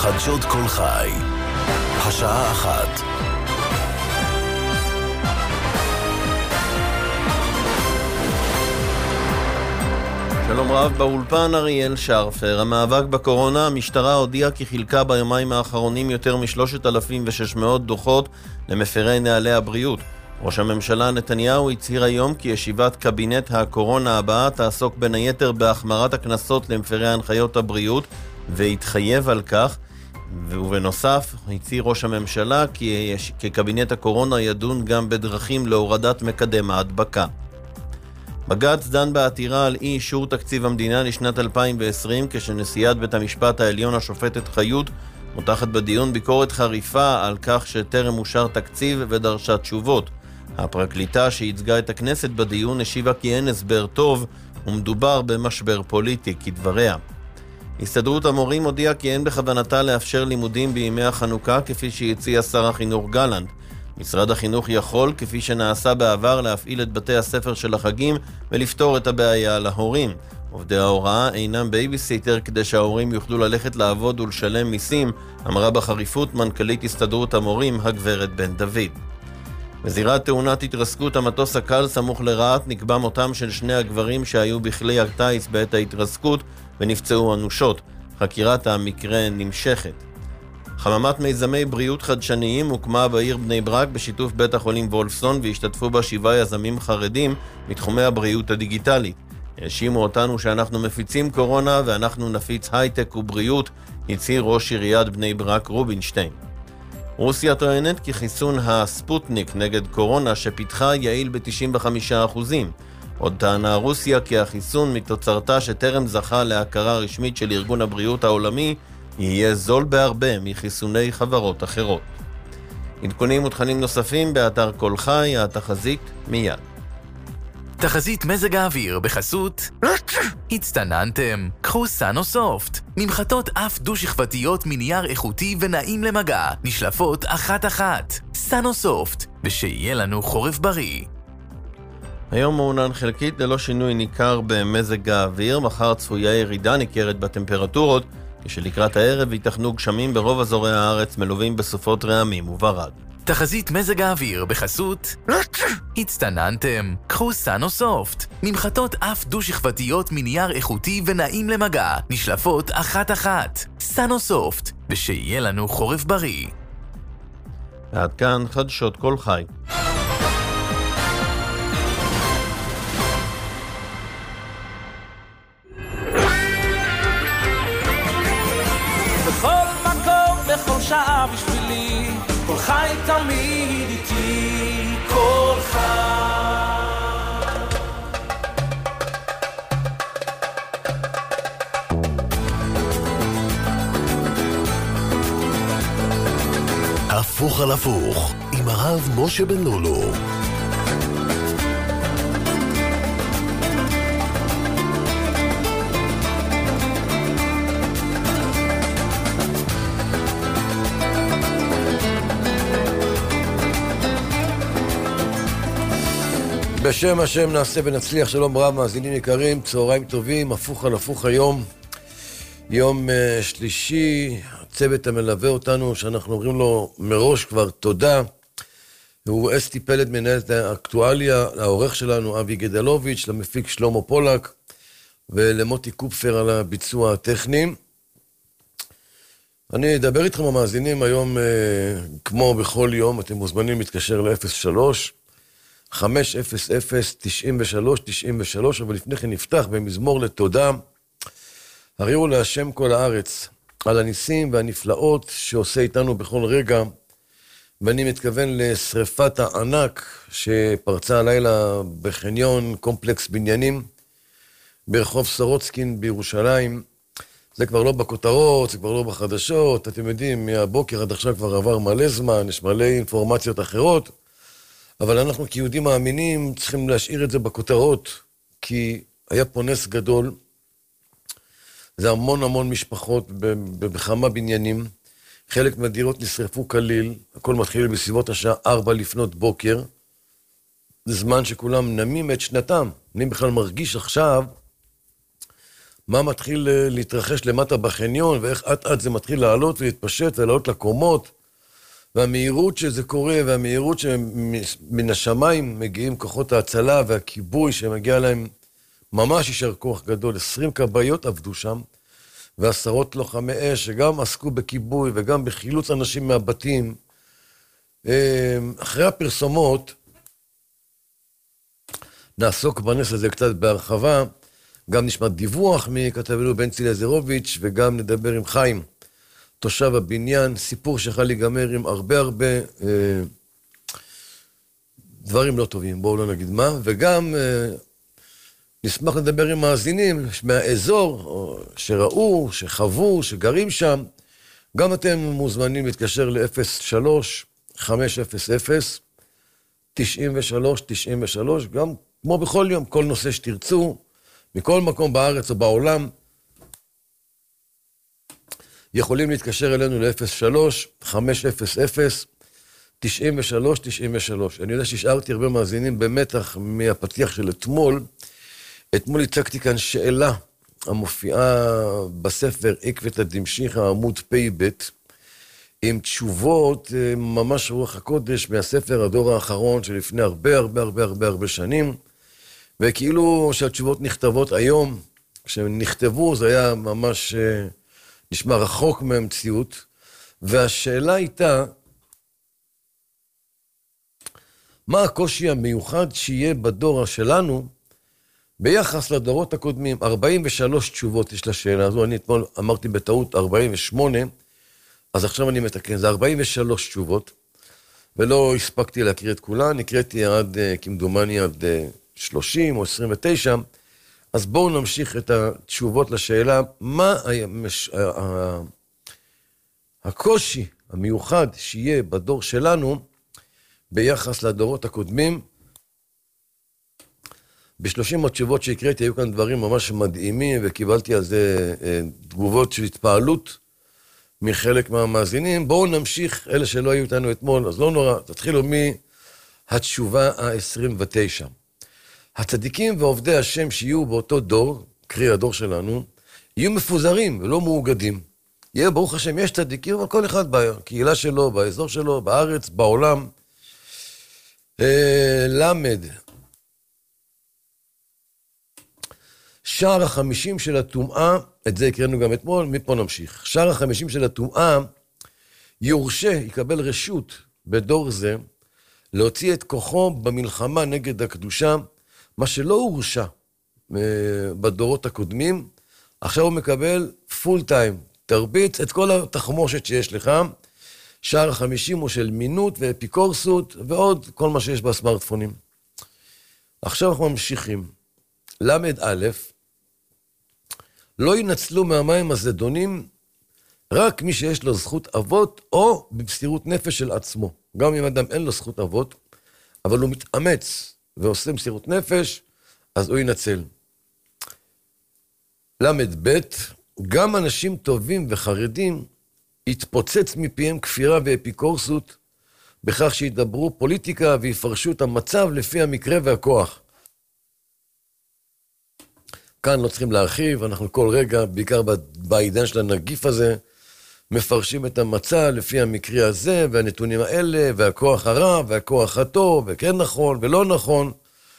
חדשות כל חי, השעה 1. שלום רב, באולפן אריאל שרפר. המאבק בקורונה, המשטרה הודיעה כי חילקה ביומיים האחרונים יותר מ-3,600 דוחות למפרי נהלי הבריאות. ראש הממשלה נתניהו הצהיר היום כי ישיבת קבינט הקורונה הבאה תעסוק בין היתר בהחמרת הקנסות למפרי הנחיות הבריאות, והתחייב על כך. ובנוסף, הצהיר ראש הממשלה כי קבינט הקורונה ידון גם בדרכים להורדת מקדם ההדבקה. בג"ץ דן בעתירה על אי אישור תקציב המדינה לשנת 2020, כשנשיאת בית המשפט העליון השופטת חיות מותחת בדיון ביקורת חריפה על כך שטרם אושר תקציב ודרשה תשובות. הפרקליטה שייצגה את הכנסת בדיון השיבה כי אין הסבר טוב ומדובר במשבר פוליטי כדבריה. הסתדרות המורים הודיעה כי אין בכוונתה לאפשר לימודים בימי החנוכה כפי שהציע שר החינוך גלנט. משרד החינוך יכול, כפי שנעשה בעבר, להפעיל את בתי הספר של החגים ולפתור את הבעיה להורים. עובדי ההוראה אינם בייביסיטר כדי שההורים יוכלו ללכת לעבוד ולשלם מיסים, אמרה בחריפות מנכ"לית הסתדרות המורים הגברת בן דוד. בזירת תאונת התרסקות המטוס הקל סמוך לרהט נקבע מותם של שני הגברים שהיו בכלי הטייס בעת ההתרסקות ונפצעו אנושות. חקירת המקרה נמשכת. חממת מיזמי בריאות חדשניים הוקמה בעיר בני ברק בשיתוף בית החולים וולפסון, והשתתפו בה 7 יזמים חרדים מתחומי הבריאות הדיגיטלית. האשימו אותנו שאנחנו מפיצים קורונה ואנחנו נפיץ הייטק ובריאות, הצהיר ראש עיריית בני ברק רובינשטיין. רוסיה טוענת כי חיסון הספוטניק נגד קורונה שפיתחה יעיל ב-95%. עוד טענה רוסיה כי החיסון מתוצרתה שטרם זכה להכרה רשמית של ארגון הבריאות העולמי יהיה זול בהרבה מחיסוני חברות אחרות. עדכונים ותכנים נוספים באתר כל חי, התחזית מיד. תחזית מזג האוויר בחסות הצטננתם, קחו סנוסופט, ממחטות אף דו-שכבתיות מנייר איכותי ונעים למגע, נשלפות אחת-אחת. סנוסופט, ושיהיה לנו חורף בריא. היום מעונן חלקית ללא שינוי ניכר במזג האוויר. מחר צפויה ירידה ניכרת בטמפרטורות, כשלקראת הערב ייתכנו גשמים ברוב אזורי הארץ מלווים בסופות רעמים וברד. תחזית מזג האוויר בחסות הצטננתם, קחו סנוסופט, ממחטות אף דו-שכבתיות מנייר איכותי ונעים למגע, נשלפות אחת-אחת. סנוסופט, ושיהיה לנו חורף בריא. עד כאן חדשות כל חי. בכל מקום, בכל שעה בשבילי, כל חי תמיד איתי, כל חי. הפוך על הפוך עם הרב משה בן לולו. בשם השם נעשה ונצליח. שלום רב מאזינים יקרים, צהריים טובים. הפוך על הפוך היום, יום שלישי. הצוות המלווה אותנו שאנחנו אומרים לו מראש כבר תודה, הוא אסתי פלד, מנהלת האקטואליה, העורך שלנו אבי גדלוביץ', למפיק שלמה פולק ולמוטי קופפר על הביצוע הטכני. אני אדבר איתכם המאזינים היום כמו בכל יום. אתם מוזמנים להתקשר ל-03 500 93 93, אבל לפני כן נפתח במזמור לתודה. הריעו להשם כל הארץ על הניסים והנפלאות שעושה איתנו בכל רגע, ואני מתכוון לשריפת הענק שפרצה הלילה בחניון קומפלקס בניינים ברחוב סורוצקין בירושלים. זה כבר לא בכותרות, זה כבר לא בחדשות, אתם יודעים, מהבוקר עד עכשיו כבר עבר מלא זמן, יש מלא אינפורמציות אחרות, אבל אנחנו כיהודים מאמינים צריכים להשאיר את זה בכותרות, כי היה פה נס גדול. זה המון משפחות בכמה בניינים, חלק מהדירות נשרפו כליל, הכל מתחיל בסביבות השעה 4 לפנות בוקר, זה זמן שכולם נמים את שנתם. אני בכלל מרגיש עכשיו מה מתחיל להתרחש למטה בחניון, ואיך עד זה מתחיל לעלות ולהתפשט ולעלות לקומות, והמהירות שזה קורה, והמהירות שמן השמיים מגיעים כוחות ההצלה והכיבוי שמגיע להם ממש יישר כוח גדול. 20 כבאיות עבדו שם, ועשרות לוחמי אש שגם עסקו בכיבוי וגם בחילוץ אנשים מהבתים. אחרי הפרסומות, נעסוק בנס הזה קצת בהרחבה, גם נשמע דיווח מכתבנו בנצי לזרוביץ' וגם נדבר עם חיים, תושב הבניין, סיפור שיכול להיגמר עם הרבה דברים לא טובים, בואו לא נגיד מה, וגם נשמח לדבר עם מאזינים מהאזור שראו, שחוו, שגרים שם. גם אתם מוזמנים להתקשר ל-03-500-93-93, גם כמו בכל יום, כל נושא שתרצו, מכל מקום בארץ או בעולם, יכולים להתקשר אלינו ל-03-500-93-93. אני יודע שהשארתי הרבה מאזינים במתח מהפתיח של אתמול. אתמול הצגתי כאן שאלה המופיעה בספר עקבת הדמשיחא עמוד פ"ב, עם תשובות ממש רוח הקודש מהספר הדור האחרון שלפני הרבה שנים, וכאילו שהתשובות נכתבות היום, כשהן נכתבו זה היה ממש נשמע רחוק מהמציאות, והשאלה הייתה, מה הקושי המיוחד שיהיה בדור שלנו, ביחס לדורות הקודמים? 43 תשובות יש לשאלה הזו, אני אתמול אמרתי בטעות 48, אז עכשיו אני מתקן, זה 43 תשובות, ולא הספקתי להקריא את כולן, הקראתי עד, כמדומני עד 30 או 29, אז בואו נמשיך את התשובות לשאלה, מה הקושי המיוחד שיהיה בדור שלנו, ביחס לדורות הקודמים. ב-30 התשובות שהקראתי, היו כאן דברים ממש מדהימים, וקיבלתי על זה תגובות של התפעלות מחלק מהמאזינים. בואו נמשיך, אלה שלא היו איתנו אתמול, אז לא נורא, תתחילו מהתשובה ה-29. הצדיקים ועובדי השם שיהיו באותו דור, קרי הדור שלנו, יהיו מפוזרים ולא מאוגדים. יהיה ברוך השם, יש צדיקים, אבל כל אחד בקהילה שלו, באזור שלו, בארץ, בעולם. למד. שער ה-50 של הטומאה, את זה הקראנו גם אתמול, מפה נמשיך. שער ה-50 של הטומאה יורשה, יקבל רשות בדור זה, להוציא את כוחו במלחמה נגד הקדושה, מה שלא הורשה בדורות הקודמים, עכשיו הוא מקבל פול טיים, תרביץ את כל התחמושת שיש לך. שער ה-50 הוא של מינות ואפיקורסות, ועוד כל מה שיש בסמארטפונים. עכשיו אנחנו ממשיכים. למד א', לא ינצלו מהמים הזדונים רק מי שיש לו זכות אבות, או במסירות נפש של עצמו. גם אם אדם אין לו זכות אבות, אבל הוא מתאמץ ועושה מסירות נפש, אז הוא ינצל. למד ב', גם אנשים טובים וחרדים, יתפוצץ מפיהם כפירה ואפיקורסות, בכך שידברו פוליטיקה ויפרשו את המצב לפי המקרה והכוח. כאן לא צריכים להרחיב, אנחנו כל רגע, בעיקר בעידן של הנגיף הזה, מפרשים את המצב לפי המקרה הזה, והנתונים האלה, והכוח הרע, והכוח הטוב, וכן נכון ולא נכון.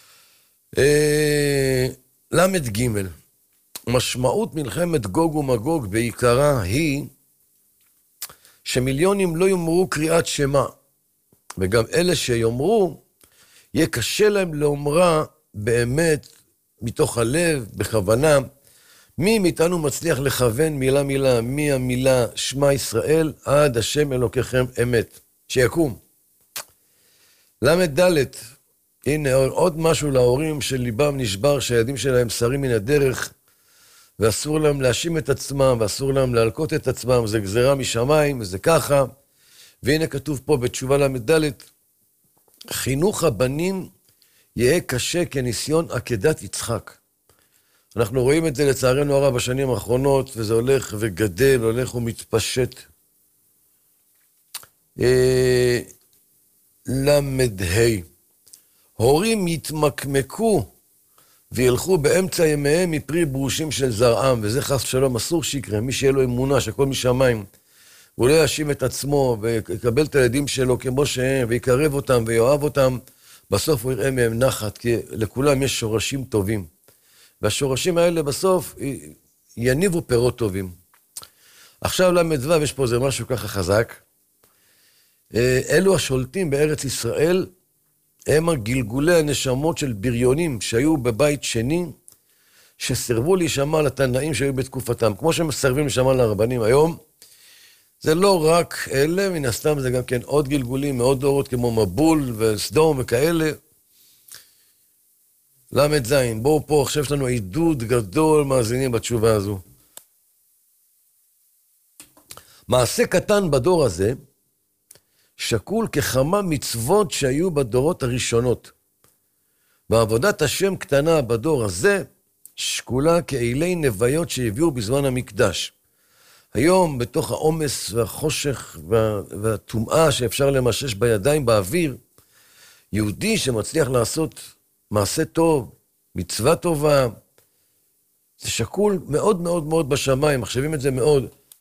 למד ג', משמעות מלחמת גוג ומגוג בעיקרה היא, שמיליונים לא יאמרו קריאת שמה, וגם אלה שיאמרו, יהיה קשה להם לאומרה באמת, מתוך הלב, בכוונה. מי מאיתנו מצליח לכוון מילה מילה, מהמילה שמע ישראל, עד השם אלוקיכם אמת, שיקום. למד ד', הנה עוד משהו להורים שליבם נשבר, שהילדים שלהם שרים מן הדרך, ואסור להם להאשים את עצמם, ואסור להם להלקות את עצמם, זה גזרה משמיים, וזה ככה. והנה כתוב פה בתשובה למד ד', חינוך הבנים יהיה קשה כניסיון עקדת יצחק. אנחנו רואים את זה לצערנו הרב בשנים האחרונות, וזה הולך וגדל, הולך ומתפשט. למד ה', הורים יתמקמקו וילכו באמצע ימיהם מפרי ברושים של זרעם, וזה חס ושלום אסור שיקרה, מי שיהיה לו אמונה שהכל משמיים, והוא לא יאשים את עצמו, ויקבל את הילדים שלו כמו שהם, ויקרב אותם ויואב אותם, בסוף הוא יראה מהם נחת, כי לכולם יש שורשים טובים. והשורשים האלה בסוף יניבו פירות טובים. עכשיו למדווה, יש פה איזה משהו ככה חזק. אלו השולטים בארץ ישראל, הם הגלגולי הנשמות של בריונים שהיו בבית שני, שסרבו להישמע לתנאים שהיו בתקופתם. כמו שהם מסרבים להישמע לרבנים היום, זה לא רק אלה, מן הסתם זה גם כן עוד גלגולים, מאוד דורות כמו מבול וסדום וכאלה. למד זין, בואו פה, עכשיו יש לנו עידוד גדול מאזינים בתשובה הזו. מעשה קטן בדור הזה, שקול ככמה מצוות שהיו בדורות הראשונות. בעבודת השם קטנה בדור הזה, שקולה כאילי נוויות שהביאו בזמן המקדש. היום, בתוך העומס והחושך והטומאה שאפשר למשש בידיים באוויר, יהודי שמצליח לעשות מעשה טוב, מצווה טובה, זה שקול מאוד מאוד מאוד בשמיים, מחשבים את זה מאוד.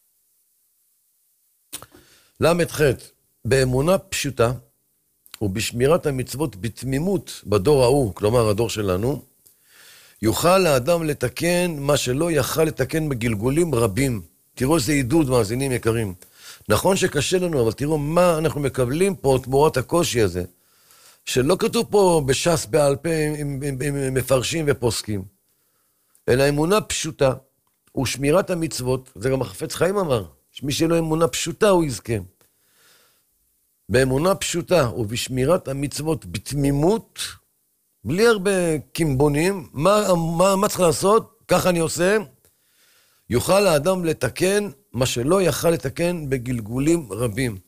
למד ח' באמונה פשוטה ובשמירת המצוות בתמימות בדור ההוא, כלומר הדור שלנו, יוכל האדם לתקן מה שלא יכל לתקן בגלגולים רבים. תראו איזה עידוד מאזינים יקרים. נכון שקשה לנו, אבל תראו מה אנחנו מקבלים פה תמורת הקושי הזה. שלא כתוב פה בש"ס בעל פה עם מפרשים ופוסקים, אלא אמונה פשוטה ושמירת המצוות. זה גם החפץ חיים אמר, שמי שלא אמונה פשוטה הוא יזכה. באמונה פשוטה ובשמירת המצוות בתמימות, בלי הרבה קימבונים, מה צריך לעשות? ככה אני עושה. יוכל האדם לתקן מה שלא יכל לתקן בגלגולים רבים.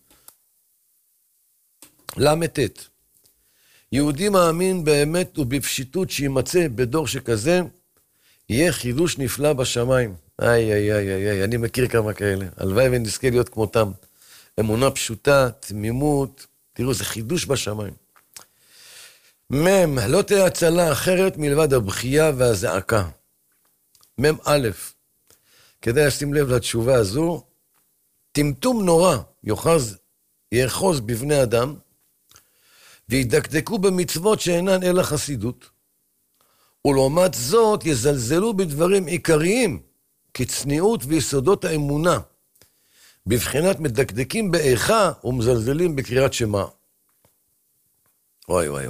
למתת. יהודי מאמין באמת ובפשיטות שימצא בדור שכזה, יהיה חידוש נפלא בשמיים. איי, אני מכיר כמה כאלה. הלוואי ונזכה להיות כמותם. אמונה פשוטה, תמימות, תראו, זה חידוש בשמיים. מם, לא תהיה הצלה אחרת מלבד הבכייה והזעקה. מם א', כדאי לשים לב לתשובה הזו, טמטום נורא יאחוז בבני אדם, וידקדקו במצוות שאינן אלא חסידות, ולעומת זאת יזלזלו בדברים עיקריים, כצניעות ויסודות האמונה, בבחינת מדקדקים באיכה ומזלזלים בקריאת שמע. וואי.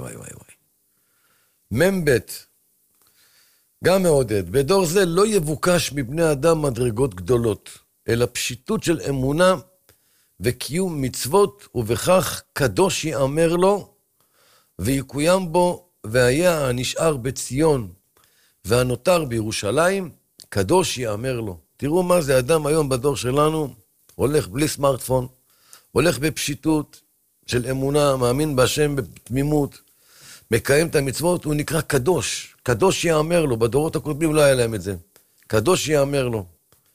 ממבט, גם מעודד, בדור זה לא יבוקש מבני אדם מדרגות גדולות, אלא פשיטות של אמונה וקיום מצוות, ובכך קדוש יאמר לו, ויקוים בו, והיה הנשאר בציון, והנותר בירושלים, קדוש יאמר לו. תראו מה זה אדם היום בדור שלנו, הולך בלי סמארטפון, הולך בפשיטות של אמונה, מאמין בהשם בתמימות, מקיים את המצוות, הוא נקרא קדוש. קדוש יאמר לו, בדורות הקודמים לא היה להם את זה. קדוש יאמר לו.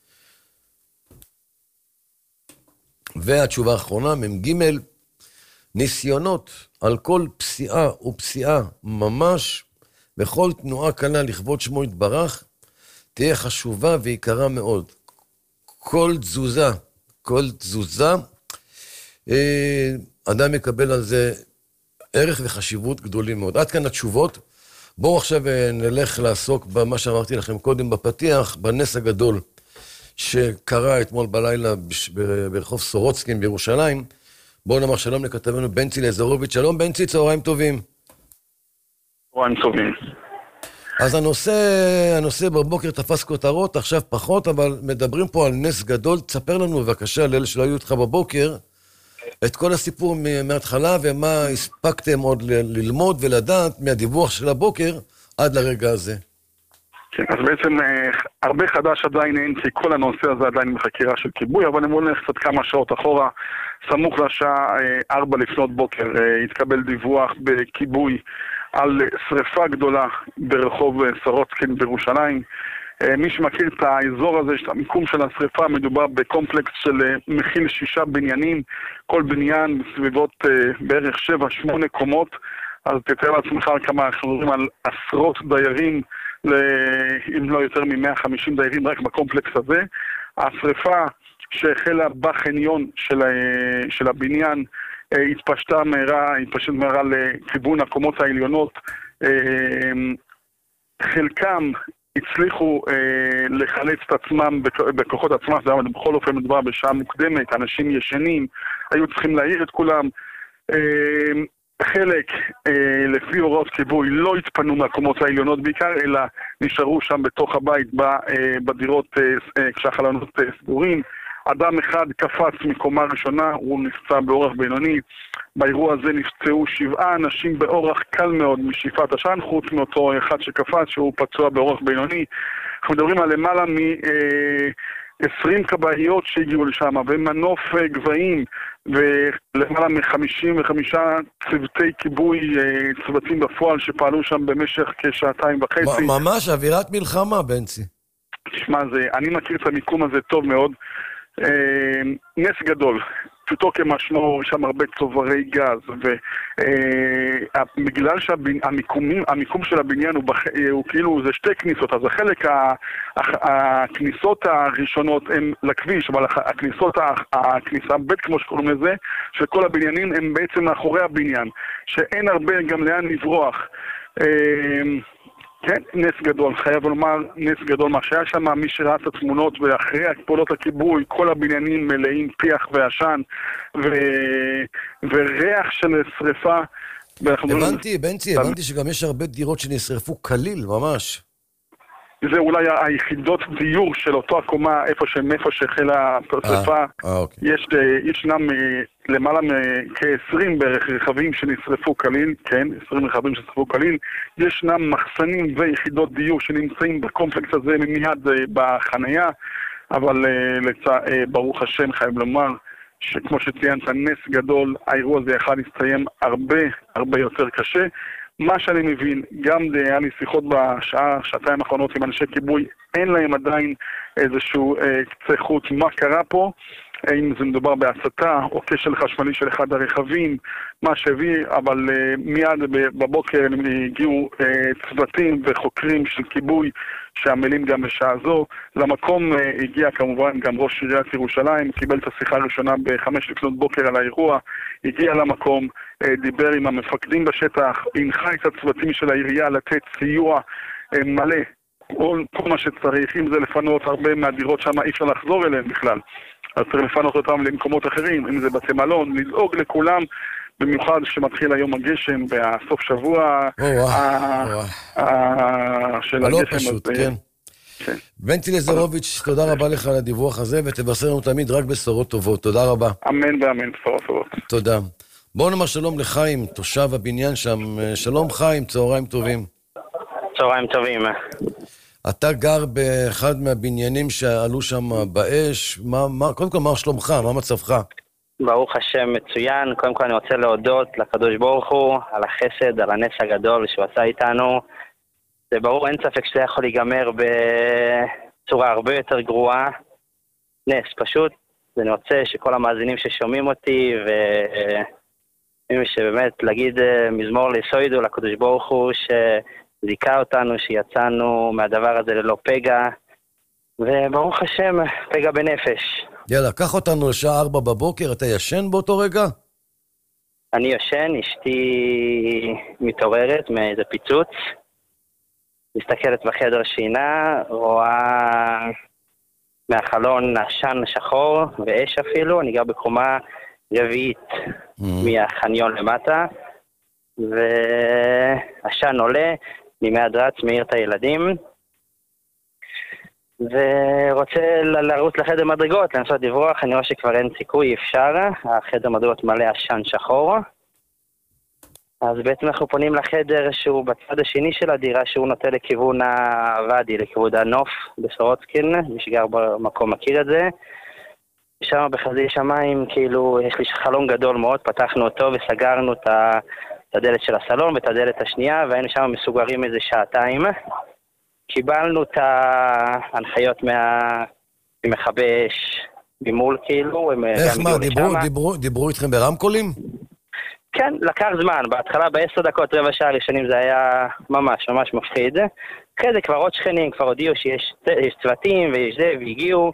והתשובה האחרונה, מ"ג, ניסיונות על כל פסיעה ופסיעה ממש, וכל תנועה קלה לכבוד שמו יתברך, תהיה חשובה ויקרה מאוד. כל תזוזה, אדם יקבל על זה ערך וחשיבות גדולים מאוד. עד כאן התשובות. בואו עכשיו נלך לעסוק במה שאמרתי לכם קודם בפתיח, בנס הגדול שקרה אתמול בלילה ברחוב סורוצקין בירושלים. בואו נאמר שלום לכתבנו בנצי לזרוביץ'. שלום בנצי, צהריים טובים. צהריים טובים. אז הנושא בבוקר תפס כותרות, עכשיו פחות, אבל מדברים פה על נס גדול. תספר לנו בבקשה, לאלה שלא היו איתך בבוקר, את כל הסיפור מההתחלה, ומה הספקתם עוד ללמוד ולדעת מהדיווח של הבוקר עד לרגע הזה. כן, אז בעצם הרבה חדש עדיין אין, כי כל הנושא הזה עדיין בחקירה של כיבוי, אבל אני הולך קצת כמה שעות אחורה, סמוך לשעה 4 לפנות בוקר, התקבל דיווח בכיבוי על שריפה גדולה ברחוב סורוצקין בירושלים. מי שמכיר את האזור הזה, את המיקום של השריפה, מדובר בקומפלקס של מכיל 6 בניינים, כל בניין בסביבות בערך 7-8 קומות, אז תתאר לעצמך כמה אנחנו מדברים על עשרות דיירים אם לא יותר מ-150 דיירים רק בקומפלקס הזה. השריפה שהחלה בחניון של הבניין התפשטה מהרה לכיוון הקומות העליונות. חלקם הצליחו לחלץ את עצמם בכוחות עצמם, זה בכל אופן מדובר בשעה מוקדמת, אנשים ישנים, היו צריכים להעיר את כולם. חלק, לפי הוראות כיבוי, לא התפנו מהקומות העליונות בעיקר, אלא נשארו שם בתוך הבית בדירות כשהחלונות סגורים. אדם אחד קפץ מקומה ראשונה, הוא נפצע באורח בינוני. באירוע הזה נפצעו 7 אנשים באורח קל מאוד משאיפת עשן, חוץ מאותו אחד שקפץ שהוא פצוע באורח בינוני. אנחנו מדברים על למעלה מ-20 כבאיות שהגיעו לשם, ומנוף גבהים, ולמעלה מ-55 צוותי כיבוי, צוותים בפועל שפעלו שם במשך כשעתיים וחצי. ממש אווירת מלחמה, בנצי. תשמע, אני מכיר את המיקום הזה טוב מאוד. נס גדול, פשוטו כמשמעו, שם הרבה צוברי גז, ובגלל שהמיקום של הבניין הוא כאילו, זה 2 כניסות, אז החלק, הכניסות הראשונות הן לכביש, אבל הכניסה ב' כמו שקוראים לזה, של כל הבניינים הם בעצם מאחורי הבניין, שאין הרבה גם לאן לברוח. כן, נס גדול, חייב לומר, נס גדול. מה שהיה שם, מי שראה את התמונות ואחרי פעולות הכיבוי, כל הבניינים מלאים פיח ועשן וריח של שריפה. הבנתי שגם יש הרבה דירות שנשרפו כליל, ממש. זה אולי היחידות דיור של אותו הקומה, איפה שהחלה השריפה. ישנם למעלה כ-20 בערך רכבים שנשרפו כליל, כן, 20 רכבים שנשרפו כליל. ישנם מחסנים ויחידות דיור שנמצאים בקומפלקס הזה מיד בחנייה, אבל ברוך השם חייב לומר שכמו שציינת, נס גדול, האירוע הזה יכול להסתיים הרבה יותר קשה. מה שאני מבין, גם היה לי שיחות שעתיים האחרונות עם אנשי כיבוי, אין להם עדיין איזשהו קצה חוץ מה קרה פה, אם זה מדובר בהסתה או כשל חשמלי של אחד הרכבים, מה שהביא, אבל מיד בבוקר הגיעו צוותים וחוקרים של כיבוי שעמלים גם בשעה זו. למקום הגיע כמובן גם ראש עיריית ירושלים, קיבל את השיחה הראשונה ב-5 לפנות בוקר על האירוע, הגיע למקום, דיבר עם המפקדים בשטח, הנחה את הצוותים של העירייה לתת סיוע מלא, כל מה שצריך, אם זה לפנות הרבה מהדירות שם, אי אפשר לחזור אליהם בכלל. אז צריך לפנות אותם למקומות אחרים, אם זה בתי מלון, לדאוג לכולם, במיוחד שמתחיל היום הגשם, בסוף שבוע של הגשם. פשוט, כן. בנצי לזרוביץ', תודה רבה לך על הדיווח הזה, ותבשר לנו תמיד רק בשורות טובות. תודה רבה. אמן ואמן, בשורות טובות. תודה. בואו נאמר שלום לחיים, תושב הבניין שם. שלום חיים, צהריים טובים. צהריים טובים. אתה גר באחד מהבניינים שעלו שם באש. קודם כל, מה שלומך? מה מצבך? ברוך השם מצוין. קודם כל אני רוצה להודות לקדוש ברוך הוא על החסד, על הנס הגדול שהוא עשה איתנו. זה ברור, אין ספק שזה יכול להיגמר בצורה הרבה יותר גרועה. נס, פשוט. אני רוצה שכל המאזינים ששומעים אותי שבאמת להגיד מזמור לסוידו לקדוש ברוך הוא שזיכה אותנו, שיצאנו מהדבר הזה ללא פגע, וברוך השם, פגע בנפש. יאללה, קח אותנו לשעה 4 בבוקר, אתה ישן באותו רגע? אני ישן, אשתי מתעוררת מאיזה פיצוץ, מסתכלת בחדר שינה, רואה מהחלון עשן שחור ואש אפילו, אני גר בקומה רביעית מהחניון למטה, והשן עולה, אני מיד רץ, מעיר את הילדים, ורוצה לרוץ לחדר מדרגות, לנסות לברוח, אני רואה שכבר אין סיכוי, אפשר, החדר מדרגות מלא עשן שחור, אז בעצם אנחנו פונים לחדר שהוא בצד השני של הדירה, שהוא נוטה לכיוון הוואדי, לכיוון הנוף בסורוצקין, מי שגר במקום מכיר את זה, שם בחזי שמיים, כאילו, יש לי חלון גדול מאוד, פתחנו אותו וסגרנו את הדלת של הסלון ואת הדלת השנייה, והיינו שם מסוגרים איזה שעתיים. קיבלנו את ההנחיות ממכבי אש ממול, כאילו. איך מה, דיברו איתכם ברמקולים? כן, לקח זמן. בהתחלה ב10 דקות, רבע שעה ראשונים זה היה ממש מפחיד. אחרי זה כבר עוד שכנים, כבר הודיעו שיש צוותים ויש זה, והגיעו,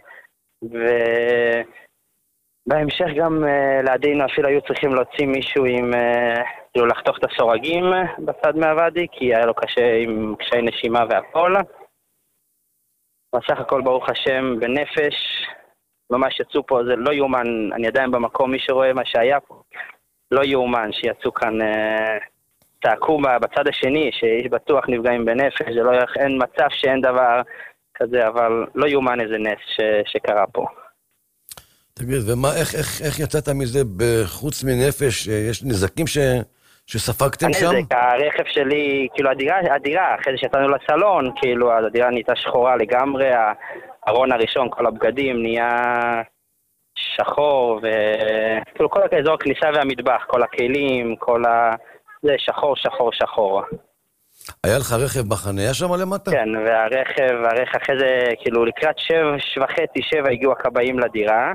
ובהמשך גם לידינו אפילו היו צריכים להוציא מישהו עם, כאילו לחתוך את הסורגים בצד מהוואדי, כי היה לו קשה עם קשיי נשימה והכל. בסך הכל ברוך השם בנפש, ממש יצאו פה, זה לא יאומן, אני עדיין במקום, מי שרואה מה שהיה פה, לא יאומן שיצאו כאן, צעקו בצד השני, שיש בטוח נפגעים בנפש, זה לא, אין מצב שאין דבר כזה, אבל לא יאומן איזה נס שקרה פה. תגיד, ומה, איך יצאת מזה בחוץ מנפש? יש נזקים שספגתם שם? הנזק, הרכב שלי, כאילו הדירה, אחרי זה שיצאנו לסלון, כאילו הדירה נהייתה שחורה לגמרי, הארון הראשון, כל הבגדים נהיה שחור, וכאילו כל האזור הכניסה והמטבח, כל הכלים, כל זה שחור, שחור, שחור. היה לך רכב בחניה שם למטה? כן, והרכב אחרי זה, כאילו לקראת 6:30, 7 הגיעו הכבאים לדירה,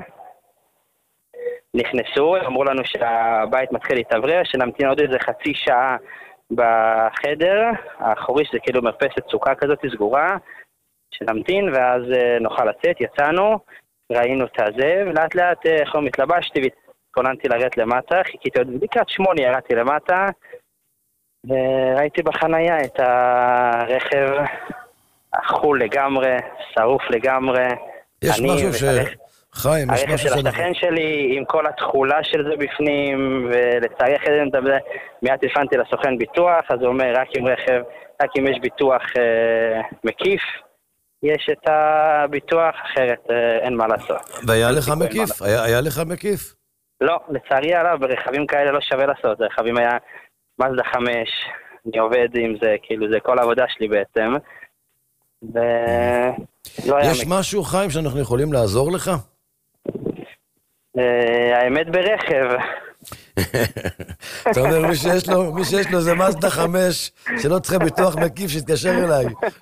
נכנסו, אמרו לנו שהבית מתחיל להתאוורר, שנמתין עוד איזה חצי שעה בחדר, האחורי שזה כאילו מרפסת סוכה כזאת סגורה, שנמתין ואז נוכל לצאת, יצאנו, ראינו את הזה, ולאט לאט התלבשתי והתכוננתי לרדת למטה, חיכיתי עוד לקראת 8, ירדתי למטה, וראיתי בחנייה את הרכב אכול לגמרי, שרוף לגמרי. יש משהו חיים, יש משהו של השכן שלי עם כל התחולה של זה בפנים, ולצערי אחרי זה מיד טלפנתי לסוכן ביטוח, אז הוא אומר רק אם יש ביטוח מקיף, יש את הביטוח, אחרת אין מה לעשות. והיה לך מקיף? היה לך מקיף? לא, לצערי עליו, ברכבים כאלה לא שווה לעשות, רכבים היה מזדה 5, אני עובד עם זה, כאילו זה כל העבודה שלי בעצם, ולא היה יש משהו, חיים, שאנחנו יכולים לעזור לך? האמת ברכב. אתה אומר, מי שיש לו זה מזדה 5, שלא צריך ביטוח מקיף, שיתקשר אליי.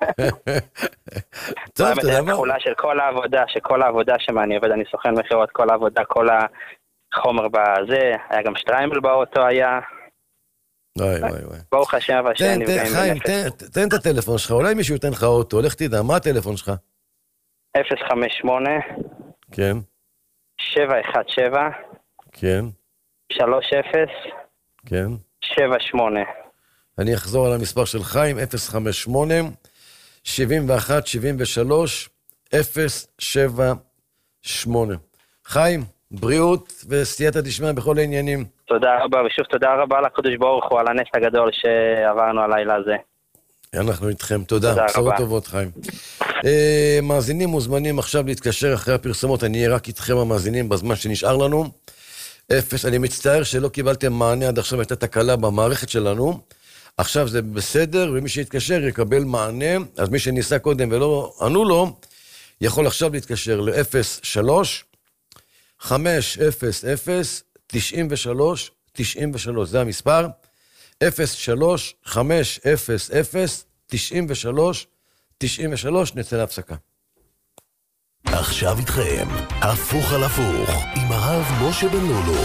טוב, אתה יודע מה? התחולה של כל העבודה שמה אני עובד, אני סוכן מחירות, כל העבודה, כל החומר בזה, היה גם שטריימל באוטו היה. וואי. ברוך השם והשם נפגעים בנפש. חיים, תן את הטלפון שלך, אולי מישהו ייתן לך אוטו, הולך תדע, מה הטלפון שלך? 058 כן 717 כן 30 כן 78. אני אחזור על המספר של חיים, 058 71 73 078. חיים, בריאות וסייעתא דשמיא בכל העניינים. תודה רבה, ושוב תודה רבה לקדוש ברוך הוא על הנס הגדול שעברנו הלילה הזה. אנחנו איתכם, תודה. בשורות טובות, חיים. מאזינים מוזמנים עכשיו להתקשר אחרי הפרסומות, אני אהיה רק איתכם המאזינים בזמן שנשאר לנו. אני מצטער שלא קיבלתם מענה עד עכשיו, הייתה תקלה במערכת שלנו. עכשיו זה בסדר, ומי שיתקשר יקבל מענה, אז מי שניסה קודם ולא ענו לו, יכול עכשיו להתקשר ל-03 500 93 93, זה המספר, 03 500 93 93, נצא להפסקה. עכשיו איתכם, הפוך על הפוך, עם הרב משה בן לולו.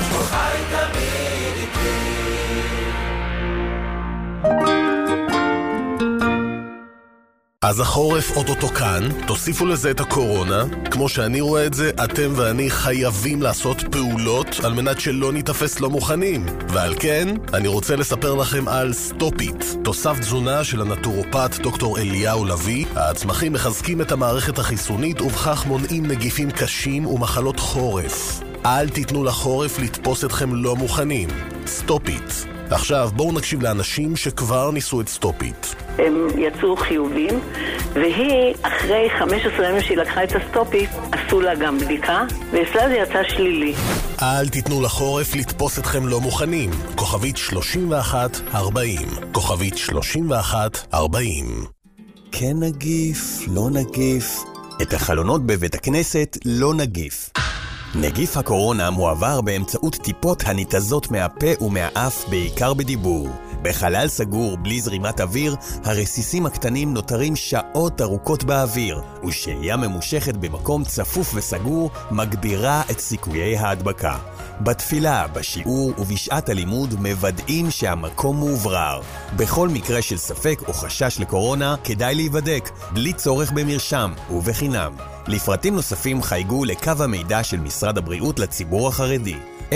אז החורף אוטוטו כאן, תוסיפו לזה את הקורונה. כמו שאני רואה את זה, אתם ואני חייבים לעשות פעולות על מנת שלא ניתפס לא מוכנים. ועל כן, אני רוצה לספר לכם על סטופיט, תוסף תזונה של הנטורופט דוקטור אליהו לוי. הצמחים מחזקים את המערכת החיסונית ובכך מונעים נגיפים קשים ומחלות חורף. אל תיתנו לחורף לתפוס אתכם לא מוכנים. סטופיט. עכשיו בואו נקשיב לאנשים שכבר ניסו את סטופיט. הם יצאו חיובים, והיא אחרי 15 ימים שהיא לקחה את הסטופיט, עשו לה גם בדיקה, ואצלה זה יצא שלילי. אל תיתנו לחורף לתפוס אתכם לא מוכנים. כוכבית 3140. כוכבית 3140. כן נגיף, לא נגיף. את החלונות בבית הכנסת לא נגיף. נגיף הקורונה מועבר באמצעות טיפות הניתזות מהפה ומהאף בעיקר בדיבור. בחלל סגור בלי זרימת אוויר, הרסיסים הקטנים נותרים שעות ארוכות באוויר, ושהייה ממושכת במקום צפוף וסגור מגבירה את סיכויי ההדבקה. בתפילה, בשיעור ובשעת הלימוד מוודאים שהמקום מאוברר. בכל מקרה של ספק או חשש לקורונה, כדאי להיבדק, בלי צורך במרשם ובחינם. לפרטים נוספים חייגו לקו המידע של משרד הבריאות לציבור החרדי.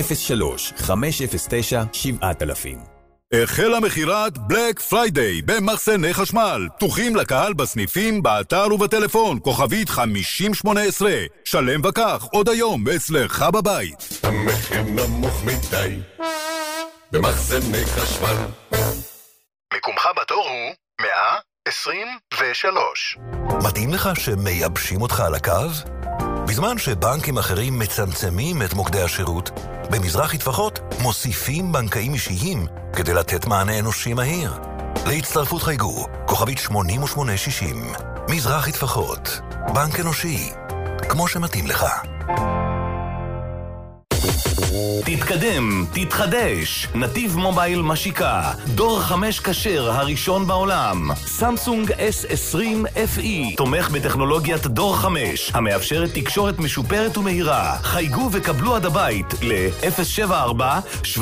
03-509-7000. החל המחירת בלק פריידיי במחסני חשמל. פתוחים לקהל בסניפים, באתר ובטלפון. כוכבית 5018. שלם וכך, עוד היום אצלך בבית. המחיר נמוך מדי במחסני חשמל. מקומך בתור הוא 123. מתאים לך שמייבשים אותך על הקו? בזמן שבנקים אחרים מצמצמים את מוקדי השירות, במזרחי טפחות מוסיפים בנקאים אישיים כדי לתת מענה אנושי מהיר. להצטרפות חייגו, כוכבית 8860. מזרחי טפחות, בנק אנושי, כמו שמתאים לך. תתקדם, תתחדש. נתיב מובייל משיקה. דור 5 כשר הראשון בעולם. סמסונג S20 FE. תומך בטכנולוגיית דור 5, המאפשרת תקשורת משופרת ומהירה. חייגו וקבלו עד הבית ל-074-700-1717.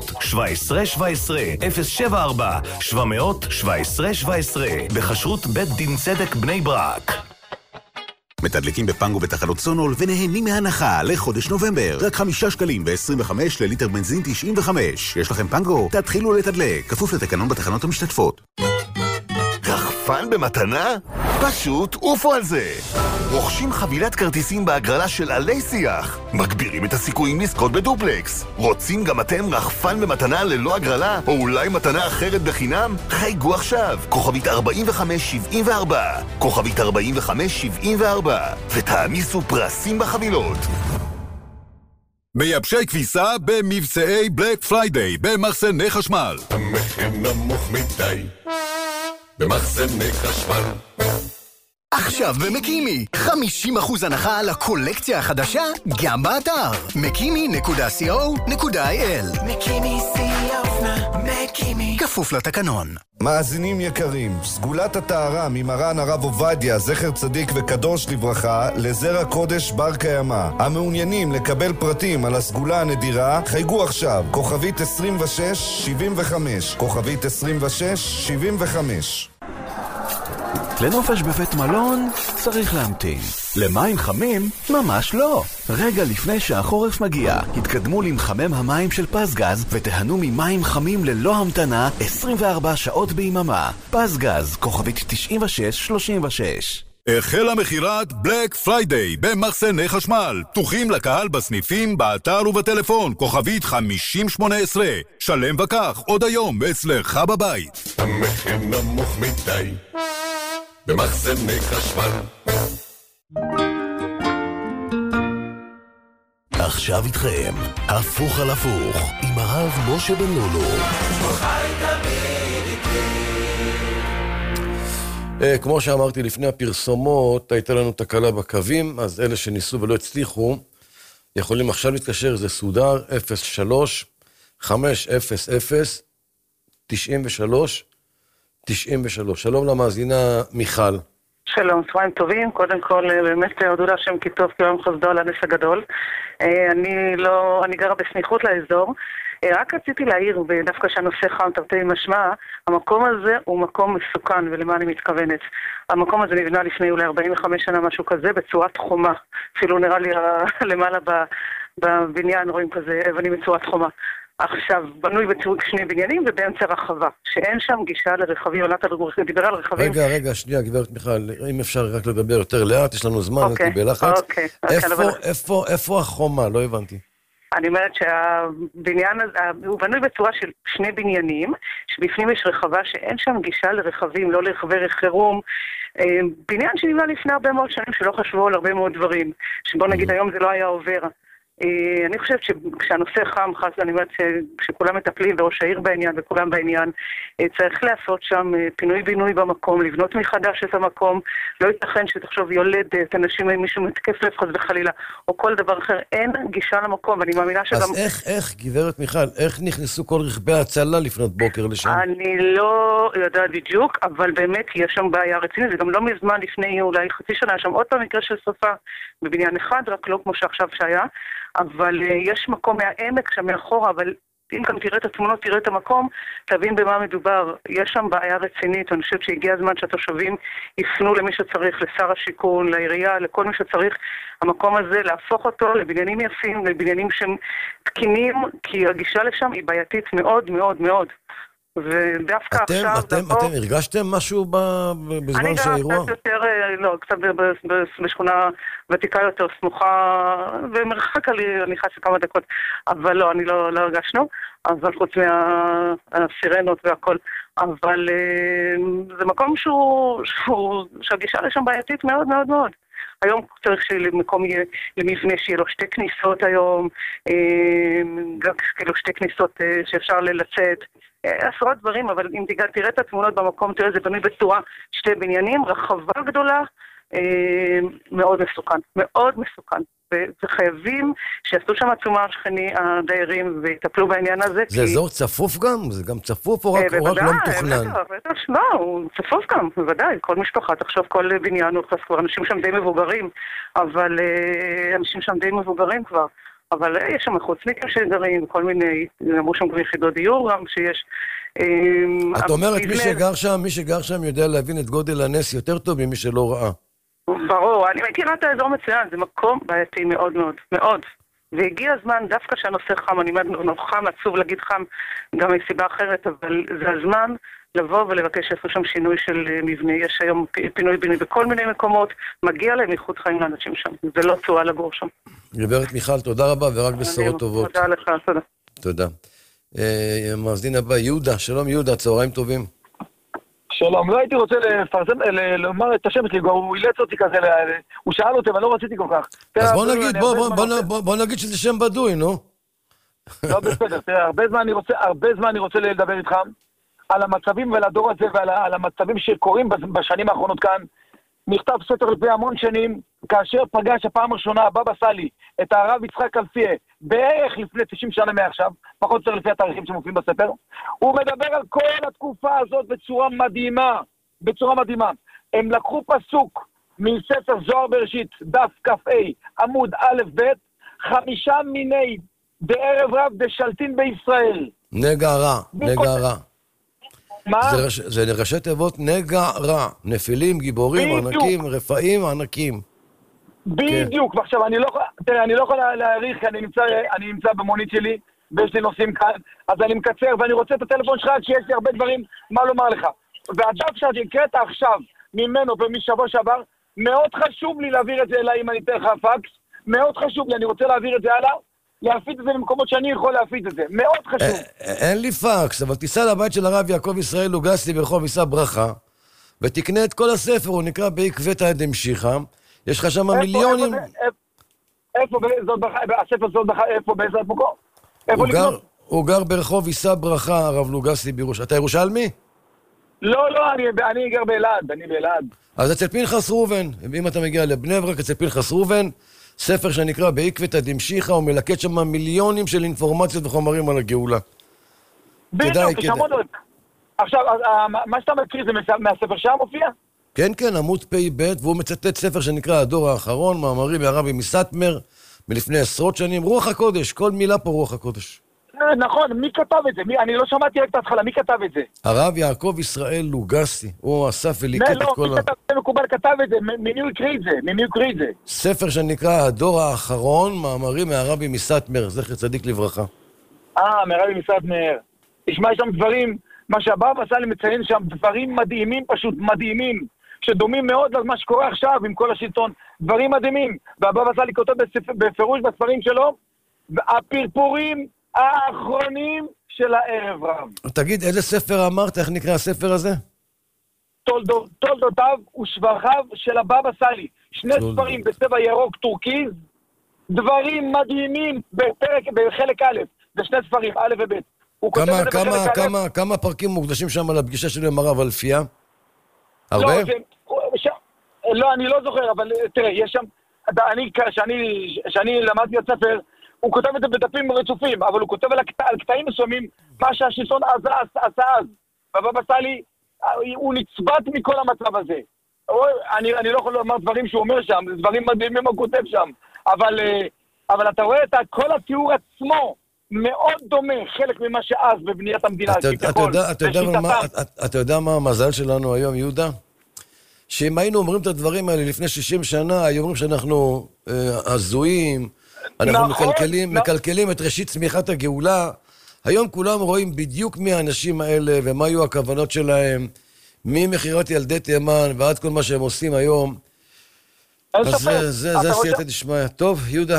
074-700-1717. בחשרות בית דין צדק בני ברק. מתדלקים בפנגו בתחנות סונול ונהנים מהנחה לחודש נובמבר. רק 5 שקלים ו-25 לליטר בנזין 95. יש לכם פנגו? תתחילו לתדלק. כפוף לתקנון בתחנות המשתתפות. רחפן במתנה? פשוט עופו על זה. רוכשים חבילת כרטיסים בהגרלה של עלי שיח. מגבירים את הסיכויים לזכות בדופלקס. רוצים גם אתם רחפן במתנה ללא הגרלה? או אולי מתנה אחרת בחינם? חייגו עכשיו. כוכבית 4574. כוכבית 4574. ותעמיסו פרסים בחבילות. מייבשי כביסה במבצעי בלק פריידיי במחסני חשמל. המחיר נמוך מדי במחסני חשמל. עכשיו במקימי, 50% הנחה על הקולקציה החדשה, גם באתר. mekimi.co.il. מקימי סייפנה, מקימי. כפוף לתקנון. מאזינים יקרים, סגולת הטהרה ממרן הרב עובדיה, זכר צדיק וקדוש לברכה, לזרע קודש בר קיימא. המעוניינים לקבל פרטים על הסגולה הנדירה, חייגו עכשיו, כוכבית 2675, כוכבית 2675. לנופש בבית מלון צריך להמתין. למים חמים? ממש לא. רגע לפני שהחורף מגיע, התקדמו למחמם המים של פסגז ותהנו ממים חמים ללא המתנה 24 שעות ביממה. פסגז, כוכבית 9636. החל המחירת בלק פריידיי במחסני חשמל. פתוחים לקהל בסניפים, באתר ובטלפון. כוכבית 5018. שלם וכך, עוד היום אצלך בבית. המחיר נמוך מדי במחסני חשמל. עכשיו איתכם, הפוך על הפוך, עם הרב משה בן לולו. כמו שאמרתי לפני הפרסומות, הייתה לנו תקלה בקווים, אז אלה שניסו ולא הצליחו, יכולים עכשיו להתקשר, זה סודר, 03-500-93-93. שלום למאזינה מיכל. שלום, צהריים טובים. קודם כל, באמת הודו להשם כי טוב, כי יום חסדו על הנס הגדול. אני גרה בסמיכות לאזור. רק רציתי להעיר, ודווקא שהנושא חם תרתי משמע, המקום הזה הוא מקום מסוכן, ולמה אני מתכוונת. המקום הזה נבנה לפני אולי 45 שנה, משהו כזה, בצורת חומה. אפילו נראה לי למעלה בבניין רואים כזה אבנים בצורת חומה. עכשיו, בנוי בצורת שני בניינים ובאמצע רחבה, שאין שם גישה לרכבים, דיבר על רכבים. רגע, שנייה, גברת מיכל, אם אפשר רק לדבר יותר לאט, יש לנו זמן, הייתי בלחץ. איפה החומה? לא הבנתי. אני אומרת שהבניין הזה, הוא בנוי בצורה של שני בניינים, שבפנים יש רחבה שאין שם גישה לרכבים, לא לרכבי חירום, בניין שנבנה לפני הרבה מאוד שנים שלא חשבו על הרבה מאוד דברים, שבוא נגיד היום זה לא היה עובר. אני חושבת שכשהנושא חם, אני אומרת שכולם מטפלים וראש העיר בעניין וכולם בעניין, צריך לעשות שם פינוי-בינוי במקום, לבנות מחדש את המקום, לא ייתכן שתחשוב יולדת, אנשים, מישהו מתקף לב חס וחלילה, או כל דבר אחר, אין גישה למקום, ואני מאמינה שגם... אז איך, גברת מיכל, איך נכנסו כל רכבי הצלה לפנות בוקר לשם? אני לא יודעת בדיוק, אבל באמת יש שם בעיה רצינית, זה גם לא מזמן לפני אולי חצי שנה, שם עוד פעם מקרה של שריפה בבניין אחד, רק לא כמו שעכשיו שהיה, אבל יש מקום מהעמק שם מאחורה, אבל אם גם תראה את התמונות, תראה את המקום, תבין במה מדובר. יש שם בעיה רצינית, אני חושבת שהגיע הזמן שהתושבים יפנו למי שצריך, לשר השיכון, לעירייה, לכל מי שצריך, המקום הזה להפוך אותו לבניינים יפים, לבניינים שהם תקינים, כי הגישה לשם היא בעייתית מאוד מאוד מאוד. ודווקא עכשיו... אתם הרגשתם משהו בזמן שהאירוע? אני גם קצת בשכונה ותיקה יותר סמוכה, ומרחק אני חושב כמה דקות, אבל לא, אני לא הרגשנו, אבל חוץ מהסירנות והכל, אבל זה מקום שהגישה לשם בעייתית מאוד מאוד מאוד. היום צריך שמקום יהיה למבנה שיהיה לו שתי כניסות היום, גם כאילו שתי כניסות שאפשר לצאת, עשרות דברים, אבל אם תראה את התמונות במקום, תראה, זה בנוי בצורה שתי בניינים, רחבה גדולה, מאוד מסוכן, מאוד מסוכן. וחייבים שיעשו שם עצומה השכני הדיירים ויטפלו בעניין הזה. זה אזור צפוף גם? זה גם צפוף או רק לא מתוכנן? לא, הוא צפוף גם, בוודאי. כל משפחה, תחשוב כל בניין, אנשים שם די מבוגרים, אבל אנשים שם די מבוגרים כבר. אבל יש שם חוצניקים שגרים, כל מיני, אמרו שם כבר יחידות דיור גם שיש. את אומרת, מי שגר שם יודע להבין את גודל הנס יותר טוב ממי שלא ראה. ברור, אני מכירה את האזור מצוין, זה מקום בעייתי מאוד מאוד, מאוד. והגיע הזמן, דווקא שהנושא חם, אני אומרת, חם, עצוב להגיד חם, גם מסיבה אחרת, אבל זה הזמן לבוא ולבקש לעשות שם שינוי של מבנה. יש היום פינוי בינוי בכל מיני מקומות, מגיע להם איכות חיים לאנשים שם, זה לא צורה לגור שם. גברת מיכל, תודה רבה ורק בשורות טובות. תודה לך, תודה. תודה. מאזין הבא, יהודה, שלום יהודה, צהריים טובים. שלום, לא הייתי רוצה לומר את השם שלי, הוא אילץ אותי כזה, הוא שאל אותי, אבל לא רציתי כל כך. אז בוא נגיד שזה שם בדוי, נו. לא בסדר, תראה, הרבה זמן אני רוצה לדבר איתך על המצבים ועל הדור הזה ועל המצבים שקורים בשנים האחרונות כאן. נכתב ספר לפני המון שנים, כאשר פגש הפעם הראשונה הבבא סאלי את הרב יצחק אלפיה, בערך לפני 90 שנה מעכשיו, פחות או יותר לפי התאריכים שמופיעים בספר, הוא מדבר על כל התקופה הזאת בצורה מדהימה, בצורה מדהימה. הם לקחו פסוק מספר זוהר בראשית, דף כ"ה, עמוד א' ב', 5 מיני בערב רב דשלטין בישראל. נגע רע, נגע רע. מה? זה ראשי תיבות נגע רע, נפילים, גיבורים, ענקים, רפאים, ענקים. בדיוק, ועכשיו אני לא יכול להעריך, כי אני נמצא במונית שלי, ויש לי נושאים כאן, אז אני מקצר, ואני רוצה את הטלפון שלך, כי יש לי הרבה דברים מה לומר לך. והדף שאתה הקראת עכשיו, ממנו ומשבוע שעבר, מאוד חשוב לי להעביר את זה אליי, אם אני אתן לך פקס, מאוד חשוב לי, אני רוצה להעביר את זה הלאה, להפיץ את זה למקומות שאני יכול להפיץ את זה, מאוד חשוב. אין לי פקס, אבל תיסע לבית של הרב יעקב ישראל לוגסי ברחוב יישא ברכה, ותקנה את כל הספר, הוא נקרא בעקבתא דמשיחא, יש לך שם מיליונים... איפה הספר זאת ברכה, איפה באיזה מקום? הוא גר ברחוב יישא ברכה, הרב לוגסי בירוש. אתה ירושלמי? לא, אני גר באלעד, אני באלעד. אז אצל פנחס ראובן, אם אתה מגיע לבני ברק, אצל פנחס ראובן, ספר שנקרא בעקבתא דמשיחא, הוא מלקט שם מיליונים של אינפורמציות וחומרים על הגאולה. בדיוק, שמות עוד. עכשיו, מה שאתה מקריא זה מהספר שם מופיע? כן, עמוד פ"ב, והוא מצטט ספר שנקרא הדור האחרון, מאמרים מהרבי מסאטמר, מלפני עשרות שנים, רוח הקודש, כל מילה פה רוח הקודש. נכון, מי כתב את זה? אני לא שמעתי רק את ההתחלה, מי כתב את זה? הרב יעקב ישראל לוגסי, הוא אסף וליקט את כל... מי מקובל כתב את זה? ממי הוא הקריא את זה? ספר שנקרא הדור האחרון, מאמרים מהרבי מסאטמר, זכר צדיק לברכה. מהרבי מסאטמר. תשמע, יש שם דברים, מה שהבבא סאלי מציין שם, דברים מדהימים, פשוט מדהימים, שדומים מאוד למה שקורה עכשיו עם כל השלטון, דברים מדהימים. והבבא סאלי כותב בפירוש בספרים שלו, הפרפורים האחרונים של הערב רב. תגיד, איזה ספר אמרת? איך נקרא הספר הזה? תולדותיו ושבחיו של הבבא סאלי. שני ספרים בצבע ירוק טורקיז, דברים מדהימים בחלק א', זה שני ספרים, א' וב'. כמה פרקים מוקדשים שם על הפגישה שלי עם הרב אלפיה? הרבה? לא, אני לא זוכר, אבל תראה, יש שם, כשאני למדתי את הספר, הוא כותב את זה בדפים רצופים, אבל הוא כותב על קטעים מסוימים, מה שהשלטון עשה אז. והבבא סאלי, הוא נצבט מכל המצב הזה. אני לא יכול לומר דברים שהוא אומר שם, זה דברים מדהימים הוא כותב שם. אבל אתה רואה את כל התיאור עצמו, מאוד דומה, חלק ממה שאז בבניית המדינה. אתה יודע מה המזל שלנו היום, יהודה? שאם היינו אומרים את הדברים האלה לפני 60 שנה, היו אומרים שאנחנו הזויים, אנחנו מקלקלים את ראשית צמיחת הגאולה. היום כולם רואים בדיוק מי האנשים האלה ומה היו הכוונות שלהם, ממכירת ילדי תימן ועד כל מה שהם עושים היום. אז זה סייעתא דשמיא. טוב, יהודה.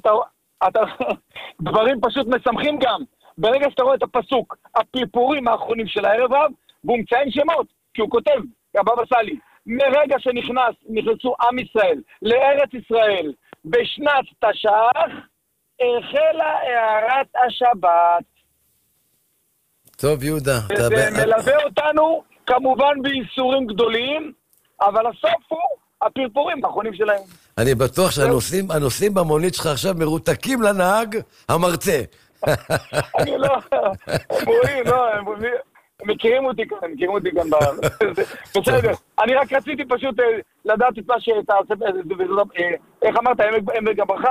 דברים פשוט משמחים גם. ברגע שאתה רואה את הפסוק, הפרפורים האחרונים של הערב רב, והוא מציין שמות, כי הוא כותב, הבבא סאלי, מרגע נכנסו עם ישראל לארץ ישראל בשנת תש"ח, החלה הערת השבת. טוב, יהודה. זה מלווה אותנו כמובן בייסורים גדולים, אבל הסוף הוא הפרפורים האחרונים שלהם. אני בטוח שהנוסעים במונית שלך עכשיו מרותקים לנהג המרצה. אני לא, הם רואים, לא, הם מכירים אותי כאן בסדר. אני רק רציתי פשוט לדעת את מה שאתה עושה, איך אמרת, עמק הברכה?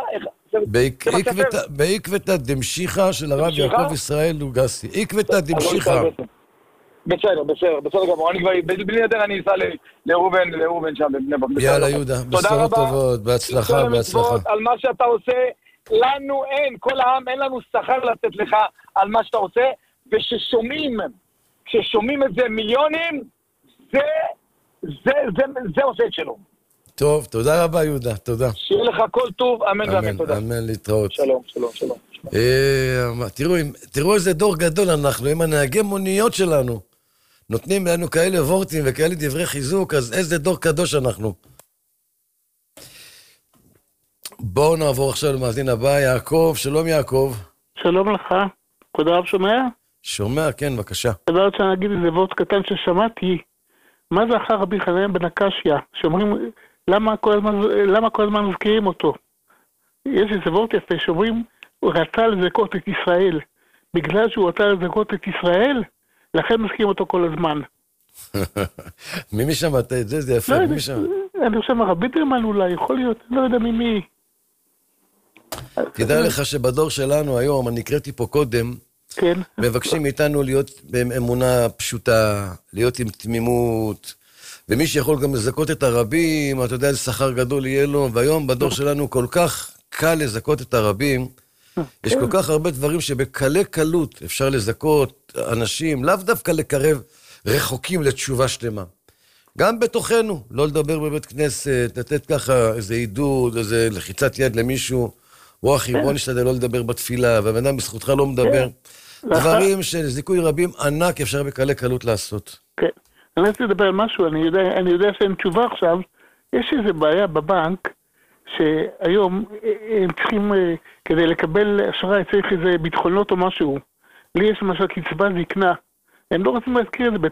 בעקבתא דמשיחא של הרב יעקב ישראל לוגסי. עקבתא דמשיחא. בסדר גמור. אני כבר, בלי נדר אני אסע לראובן שם בבני ברק. יאללה יהודה, בשורות טובות, בהצלחה. על מה שאתה עושה, לנו אין, כל העם אין לנו שכר לתת לך על מה שאתה עושה, כששומעים את זה מיליונים, זה עושה את שלום. טוב, תודה רבה יהודה, תודה. שיהיה לך כל טוב, אמן ואמן, תודה. אמן, להתראות. שלום. תראו איזה דור גדול אנחנו, עם הנהגי מוניות שלנו. נותנים לנו כאלה וורטים וכאלה דברי חיזוק, אז איזה דור קדוש אנחנו. בואו נעבור עכשיו למאזין הבא, יעקב, שלום יעקב. שלום לך, כבוד הרב שומע? שומע, כן, בבקשה. דבר רוצה להגיד איזה וורט קטן ששמעתי, מה זה אחר רבי חנניה בן עקשיא, שאומרים, למה כל הזמן מזכירים אותו? יש איזה וורט יפה שאומרים, הוא רצה לזכות את ישראל. בגלל שהוא רצה לזכות את ישראל, לכן מזכירים אותו כל הזמן. ממי שמעת את זה? זה יפה, ממי שמעת? אני חושב הרב ביטרמן אולי, יכול להיות, לא יודע ממי. תדע לך שבדור שלנו היום, אני הקראתי פה קודם, כן. מבקשים מאיתנו להיות באמונה פשוטה, להיות עם תמימות, ומי שיכול גם לזכות את הרבים, אתה יודע איזה שכר גדול יהיה לו, והיום בדור שלנו כל כך קל לזכות את הרבים, יש כל כך הרבה דברים שבקלי קלות אפשר לזכות אנשים, לאו דווקא לקרב רחוקים לתשובה שלמה. גם בתוכנו, לא לדבר בבית כנסת, לתת ככה איזה עידוד, איזה לחיצת יד למישהו, או אחי, בוא נשתדל לא לדבר בתפילה, והבן בזכותך לא מדבר. דברים של זיכוי רבים ענק אפשר בקלי קלות לעשות. כן, אני רוצה לדבר על משהו, אני יודע שאין תשובה עכשיו, יש איזו בעיה בבנק, שהיום הם צריכים, כדי לקבל אשראי, צריך איזה ביטחונות או משהו. לי יש למשל קצבה זקנה. הם לא רוצים להזכיר את זה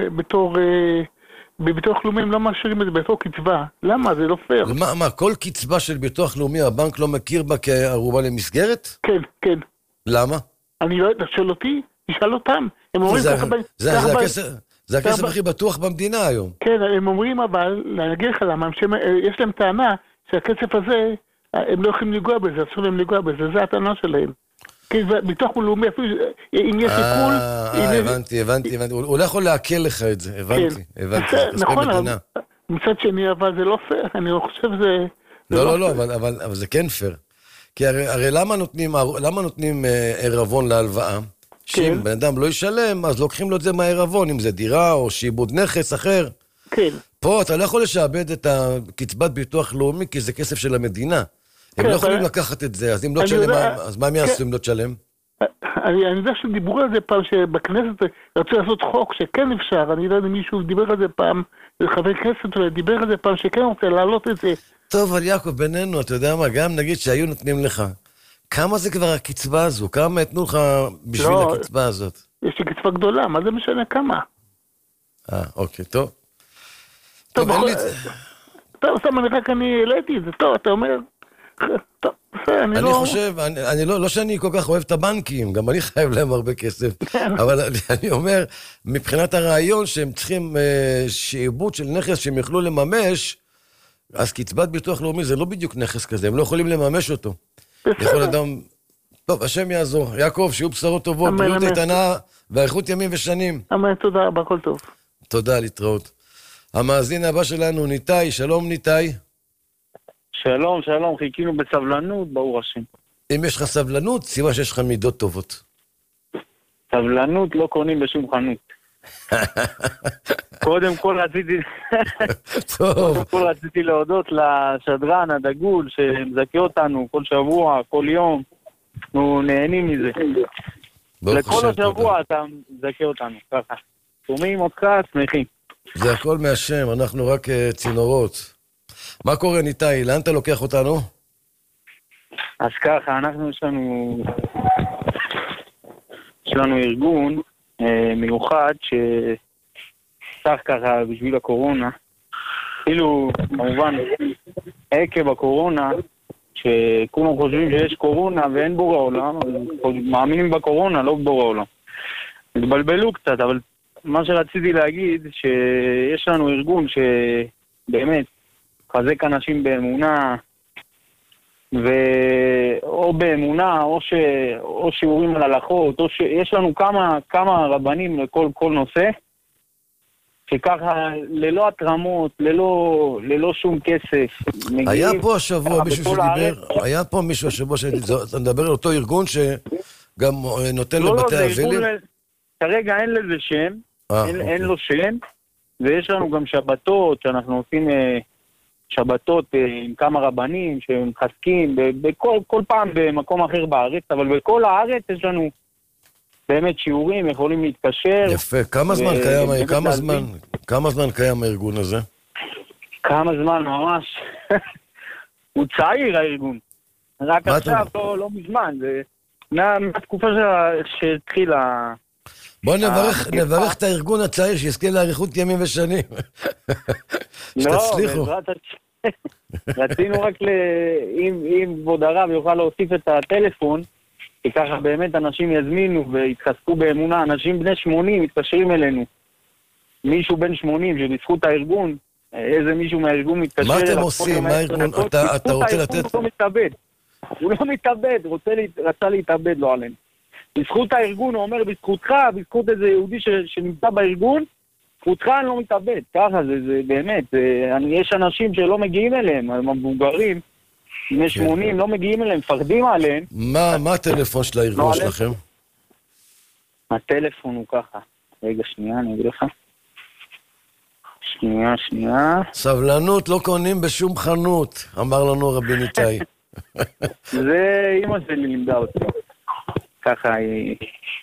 בביטוח לאומי, הם לא מאשרים את זה בתור קצבה. למה? זה לא פייר. מה, כל קצבה של ביטוח לאומי, הבנק לא מכיר בה כערובה למסגרת? כן. למה? אני לא יודע, תשאל אותי, תשאל אותם. הם אומרים זה הכסף הכי בטוח במדינה היום. כן, הם אומרים אבל, אני אגיד לך למה, יש להם טענה שהכסף הזה, הם לא יכולים לגוע בזה, אסור להם לגוע בזה, זה הטענה שלהם. כי ביטוח לאומי, אם יש עיקול... הבנתי. הוא לא יכול להקל לך את זה, הבנתי. נכון, מצד שני, אבל זה לא פייר, אני חושב שזה... לא, אבל זה כן פייר. כי הרי למה נותנים עירבון להלוואה? שאם בן אדם לא ישלם, אז לוקחים לו את זה מהעירבון, אם זה דירה או שיבוד נכס אחר. כן. פה אתה לא יכול לשעבד את הקצבת ביטוח לאומי, כי זה כסף של המדינה. הם לא יכולים לקחת את זה, אז אם לא תשלם, אז מה הם יעשו אם לא תשלם? אני יודע שדיברו על זה פעם, שבכנסת רצו לעשות חוק שכן אפשר, אני לא יודע אם מישהו דיבר על זה פעם, חבר כנסת דיבר על זה פעם שכן רוצה להעלות את זה. טוב, אבל יעקב, בינינו, אתה יודע מה, גם נגיד שהיו נותנים לך. כמה זה כבר הקצבה הזו? כמה יתנו לך בשביל הקצבה הזאת? יש לי קצבה גדולה, מה זה משנה כמה? אוקיי, טוב. טוב, טוב, סתם אני העליתי את זה, טוב, אתה אומר... טוב, אני חושב, לא שאני כל כך אוהב את הבנקים, גם אני חייב להם הרבה כסף, אבל אני אומר, מבחינת הרעיון שהם צריכים שעבוד של נכס שהם יוכלו לממש, אז קצבת ביטוח לאומי זה לא בדיוק נכס כזה, הם לא יכולים לממש אותו. יכול אדם... טוב, השם יעזור. יעקב, שיהיו בשורות טובות, בריאות איתנה ואריכות ימים ושנים. אמן, תודה רבה, הכל טוב. תודה, להתראות. המאזין הבא שלנו, ניתאי, שלום ניתאי. שלום, שלום, חיכינו בסבלנות, ברוך השם. אם יש לך סבלנות, סימן שיש לך מידות טובות. סבלנות לא קונים בשום חנות. קודם כל רציתי להודות לשדרן הדגול שמזכה אותנו כל שבוע, כל יום. אנחנו נהנים מזה. לכל השבוע אתה מזכה אותנו, ככה. שומעים אותך, שמחים. זה הכל מהשם, אנחנו רק צינורות. מה קורה ניתאי? לאן אתה לוקח אותנו? אז ככה, יש לנו ארגון מיוחד שצריך ככה בשביל הקורונה. כאילו, כמובן, עקב הקורונה, שכולם חושבים שיש קורונה ואין בורא עולם, מאמינים בקורונה, לא בורא עולם. התבלבלו קצת, אבל מה שרציתי להגיד, שיש לנו ארגון שבאמת חזק אנשים באמונה, או באמונה, או שיעורים על הלכות, או שיש לנו כמה רבנים לכל נושא, שככה ללא התרמות, ללא שום כסף. היה פה השבוע מישהו שדיבר, היה פה מישהו השבוע אתה מדבר על אותו ארגון שגם נותן לבתי אבילים? כרגע אין לזה שם, אין לו שם, ויש לנו גם שבתות, שאנחנו עושים שבתות עם כמה רבנים שמחזקים, כל פעם במקום אחר בארץ, אבל בכל הארץ יש לנו באמת שיעורים, יכולים להתקשר. יפה, כמה זמן קיים הארגון הזה? כמה זמן, ממש. הוא צעיר הארגון. רק עכשיו, לא מזמן, זה מהתקופה שהתחילה... בוא נברך את הארגון הצעיר שיזכה לאריכות ימים ושנים. שתצליחו. רצינו רק אם כבוד הרב יוכל להוסיף את הטלפון, כי ככה באמת אנשים יזמינו והתחזקו באמונה, אנשים בני 80 מתקשרים אלינו. מישהו בן 80 שבזכות הארגון, איזה מישהו מהארגון מתקשר אליו. מה אתם עושים? מה הארגון? אתה רוצה לתת? הוא לא מתאבד, רצה להתאבד לו עלינו. בזכות הארגון, הוא אומר, בזכותך, בזכות איזה יהודי שנמצא בארגון, זכותך אני לא מתאבד. ככה זה באמת, יש אנשים שלא מגיעים אליהם, המבוגרים, בני 80 לא מגיעים אליהם, מפחדים עליהם. מה הטלפון של הארגון שלכם? הטלפון הוא ככה. רגע, שנייה, אני אגיד לך. שנייה. סבלנות לא קונים בשום חנות, אמר לנו רבי ניתאי. זה אמא שלי לימדה אותי. ככה היא...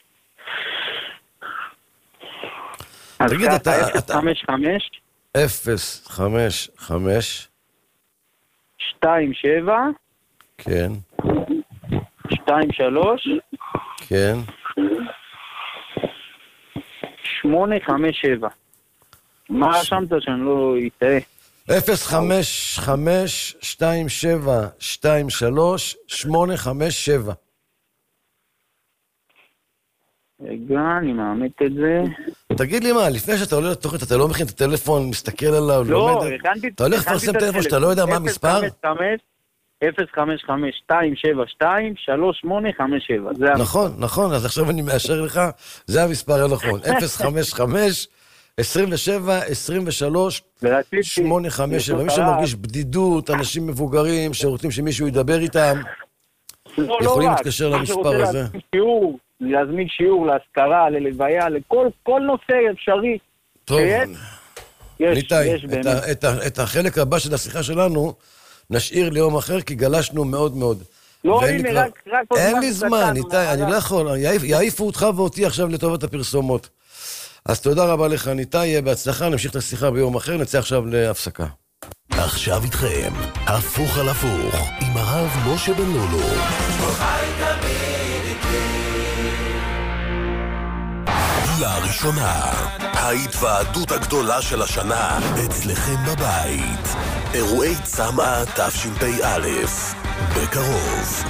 תגיד, אתה... 055 27 כן 23 כן 857. מה רשמת שאני לא אטעה? 055 27 23 857. רגע, אני מאמת את זה. תגיד לי מה, לפני שאתה עולה לתוכנית, אתה לא מכין את הטלפון, מסתכל עליו, לא, הכנתי... אתה הולך לפרסם טלפון שאתה לא יודע מה המספר? 055-272-3857. נכון, אז עכשיו אני מאשר לך, זה המספר הנכון. 055 27 23 857. מי שמרגיש בדידות, אנשים מבוגרים שרוצים שמישהו ידבר איתם, יכולים להתקשר למספר הזה. להזמין שיעור, להשכרה, ללוויה, לכל נושא אפשרי. טוב, ניתאי, את החלק הבא של השיחה שלנו נשאיר ליום אחר, כי גלשנו מאוד מאוד. לא, הנה, רק... אין לי זמן, ניתאי, אני לא יכול, יעיפו אותך ואותי עכשיו לטובת הפרסומות. אז תודה רבה לך, ניתאי, בהצלחה, נמשיך את השיחה ביום אחר, נצא עכשיו להפסקה. עכשיו איתכם, הפוך על הפוך, עם הרב משה בן לולו. לראשונה, ההתוועדות הגדולה של השנה אצלכם בבית. אירועי צמא תשפ"א, בקרוב.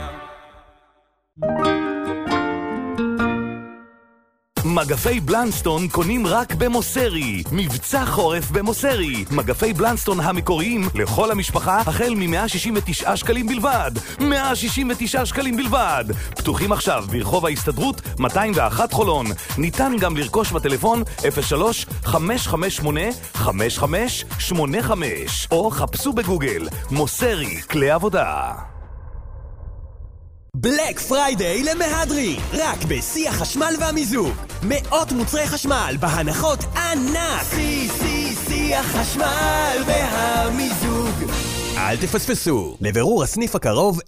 מגפי בלנסטון קונים רק במוסרי. מבצע חורף במוסרי. מגפי בלנסטון המקוריים לכל המשפחה החל מ-169 שקלים בלבד. 169 שקלים בלבד. פתוחים עכשיו ברחוב ההסתדרות 201 חולון. ניתן גם לרכוש בטלפון 03-558-5585 או חפשו בגוגל מוסרי כלי עבודה. בלק פריידיי למהדרי, רק בשיא החשמל והמיזוג. מאות מוצרי חשמל בהנחות ענק. שיא החשמל והמיזוג. אל תפספסו. לבירור הסניף הקרוב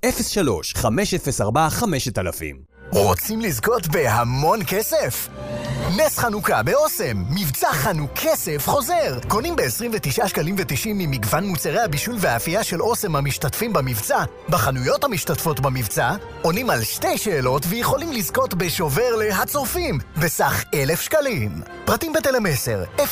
03-504-5000. רוצים לזכות בהמון כסף? נס חנוכה באוסם, מבצע חנוך כסף חוזר. קונים ב-29 שקלים ו-90 ממגוון מוצרי הבישול והאפייה של אוסם המשתתפים במבצע. בחנויות המשתתפות במבצע, עונים על 2 שאלות ויכולים לזכות בשובר להצורפים, בסך 1,000 שקלים. פרטים בטלמסר, 03-373-9999.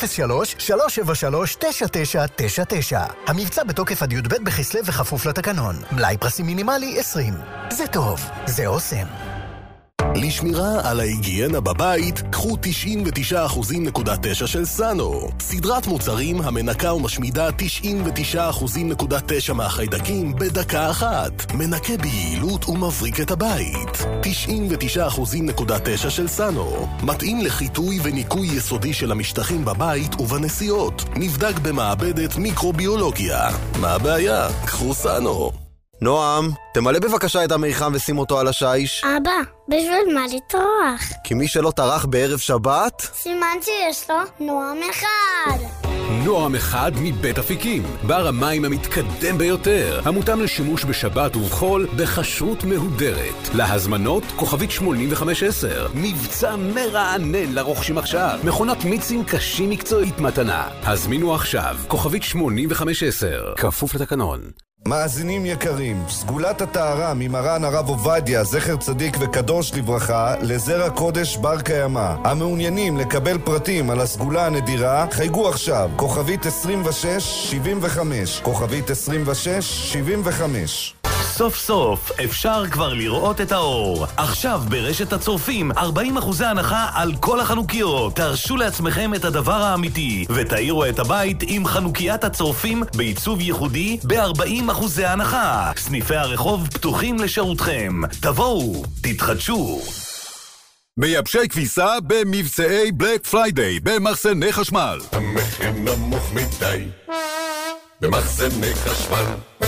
המבצע בתוקף עד י"ב בכסלו וכפוף לתקנון. מלאי פרסים מינימלי 20. זה טוב, זה אוסם. לשמירה על ההיגיינה בבית, קחו 99.9% של סאנו. סדרת מוצרים המנקה ומשמידה 99.9% מהחיידקים בדקה אחת. מנקה ביעילות ומבריק את הבית. 99.9% של סאנו. מתאים לחיטוי וניקוי יסודי של המשטחים בבית ובנסיעות. נבדק במעבדת מיקרוביולוגיה. מה הבעיה? קחו סאנו. נועם, תמלא בבקשה את המיחם ושים אותו על השיש. אבא, בשביל מה לטרוח? כי מי שלא טרח בערב שבת... סימן שיש לו נועם אחד. נועם אחד מבית אפיקים, בר המים המתקדם ביותר, המותאם לשימוש בשבת ובחול בכשרות מהודרת. להזמנות כוכבית 8510. מבצע מרענן לרוכשים עכשיו. מכונת מיצים קשים מקצועית מתנה. הזמינו עכשיו כוכבית 8510. כפוף לתקנון. מאזינים יקרים, סגולת הטהרה ממרן הרב עובדיה, זכר צדיק וקדוש לברכה, לזרע קודש בר קיימא. המעוניינים לקבל פרטים על הסגולה הנדירה, חייגו עכשיו, כוכבית 2675, כוכבית 2675. סוף סוף אפשר כבר לראות את האור. עכשיו ברשת הצורפים 40% הנחה על כל החנוכיות. תרשו לעצמכם את הדבר האמיתי ותאירו את הבית עם חנוקיית הצורפים בעיצוב ייחודי ב-40% הנחה. סניפי הרחוב פתוחים לשירותכם. תבואו, תתחדשו. מייבשי כביסה במבצעי בלק פריידיי במחסני חשמל. המחיר נמוך מדי במחסני חשמל.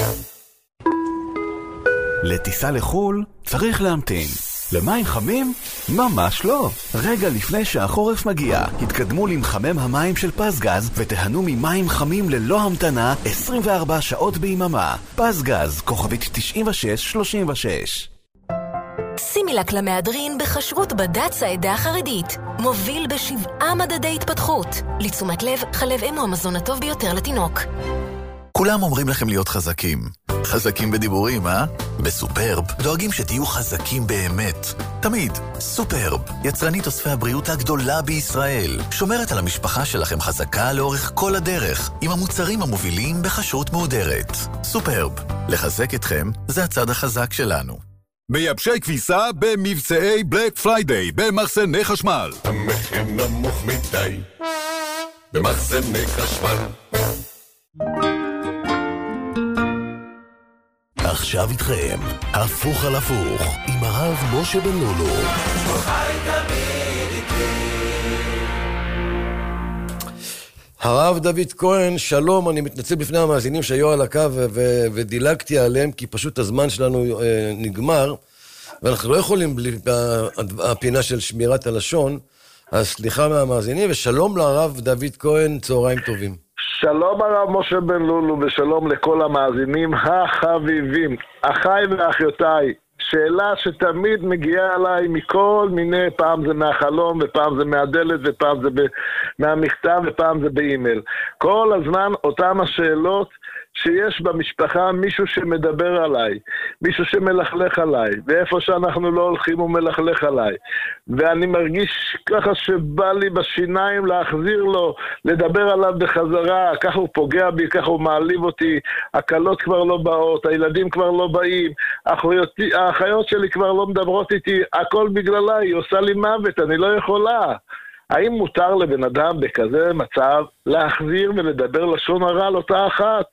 לטיסה לחול צריך להמתין. למים חמים? ממש לא. רגע לפני שהחורף מגיע, התקדמו למחמם המים של פסגז ותהנו ממים חמים ללא המתנה 24 שעות ביממה. פסגז, כוכבית 9636. סימילק למהדרין בחשרות בד"ץ העדה החרדית. מוביל ב7 מדדי התפתחות. לתשומת לב, חלב אם הוא המזון הטוב ביותר לתינוק. כולם אומרים לכם להיות חזקים. חזקים בדיבורים, אה? בסופרב דואגים שתהיו חזקים באמת. תמיד. סופרב, יצרנית אוספי הבריאות הגדולה בישראל. שומרת על המשפחה שלכם חזקה לאורך כל הדרך, עם המוצרים המובילים בחשרות מהודרת. סופרב, לחזק אתכם זה הצד החזק שלנו. מייבשי כביסה במבצעי בלק פריידיי במחסני חשמל. המחיר נמוך מדי במחסני חשמל. עכשיו איתכם, הפוך על הפוך, עם הרב משה בן לולו. הרב דוד כהן, שלום, אני מתנצל בפני המאזינים שהיו על הקו ודילגתי עליהם, כי פשוט הזמן שלנו נגמר, ואנחנו לא יכולים בלי הפינה של שמירת הלשון, אז סליחה מהמאזינים, ושלום לרב דוד כהן, צהריים טובים. שלום הרב משה בן לולו, ושלום לכל המאזינים החביבים, אחיי ואחיותיי, שאלה שתמיד מגיעה עליי מכל מיני, פעם זה מהחלום ופעם זה מהדלת ופעם זה מהמכתב ופעם זה באימייל. כל הזמן אותם השאלות שיש במשפחה מישהו שמדבר עליי, מישהו שמלכלך עליי, ואיפה שאנחנו לא הולכים הוא מלכלך עליי. ואני מרגיש ככה שבא לי בשיניים להחזיר לו, לדבר עליו בחזרה, ככה הוא פוגע בי, ככה הוא מעליב אותי, הקלות כבר לא באות, הילדים כבר לא באים, האחיות שלי כבר לא מדברות איתי, הכל בגללה, היא עושה לי מוות, אני לא יכולה. האם מותר לבן אדם בכזה מצב להחזיר ולדבר לשון הרע על אותה אחת?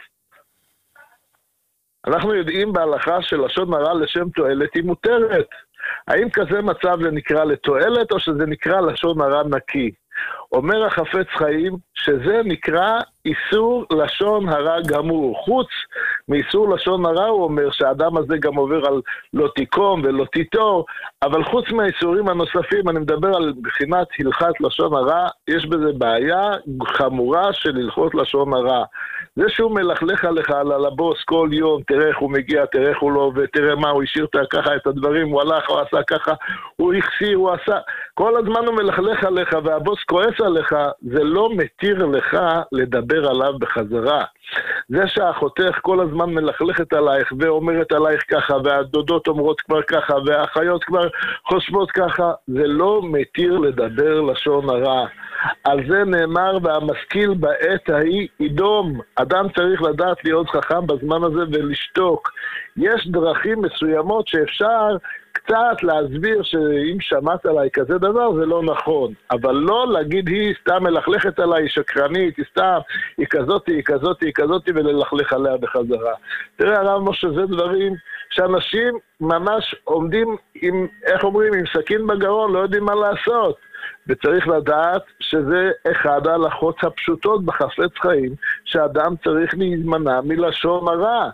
אנחנו יודעים בהלכה של לשון הרע לשם תועלת היא מותרת. האם כזה מצב זה נקרא לתועלת או שזה נקרא לשון הרע נקי? אומר החפץ חיים שזה נקרא איסור לשון הרע גמור. חוץ מאיסור לשון הרע הוא אומר שהאדם הזה גם עובר על לא תיקום ולא תיטור, אבל חוץ מהאיסורים הנוספים, אני מדבר על בחינת הלכת לשון הרע, יש בזה בעיה חמורה של הלכות לשון הרע. זה שהוא מלכלך עליך על הבוס כל יום, תראה איך הוא מגיע, תראה איך הוא לא עובד, תראה מה הוא השאיר ככה את הדברים, הוא הלך, הוא עשה ככה, הוא החסיר, הוא עשה, כל הזמן הוא מלכלך עליך והבוס כועס עליך, זה לא מתיר לך לדבר עליו בחזרה. זה שהאחותך כל הזמן מלכלכת עלייך ואומרת עלייך ככה, והדודות אומרות כבר ככה, והאחיות כבר חושבות ככה, זה לא מתיר לדבר לשון הרע. על זה נאמר, והמשכיל בעת ההיא ידום. אדם צריך לדעת להיות חכם בזמן הזה ולשתוק. יש דרכים מסוימות שאפשר קצת להסביר שאם שמעת עליי כזה דבר זה לא נכון, אבל לא להגיד היא סתם מלכלכת עליי, היא שקרנית, היא סתם, היא כזאתי, היא כזאתי, היא כזאתי, וללכלך עליה בחזרה. תראה הרב משה, זה דברים שאנשים ממש עומדים עם, איך אומרים, עם סכין בגרון, לא יודעים מה לעשות. וצריך לדעת שזה אחד ההלכות הפשוטות בחפץ חיים, שאדם צריך להימנע מלשון הרע.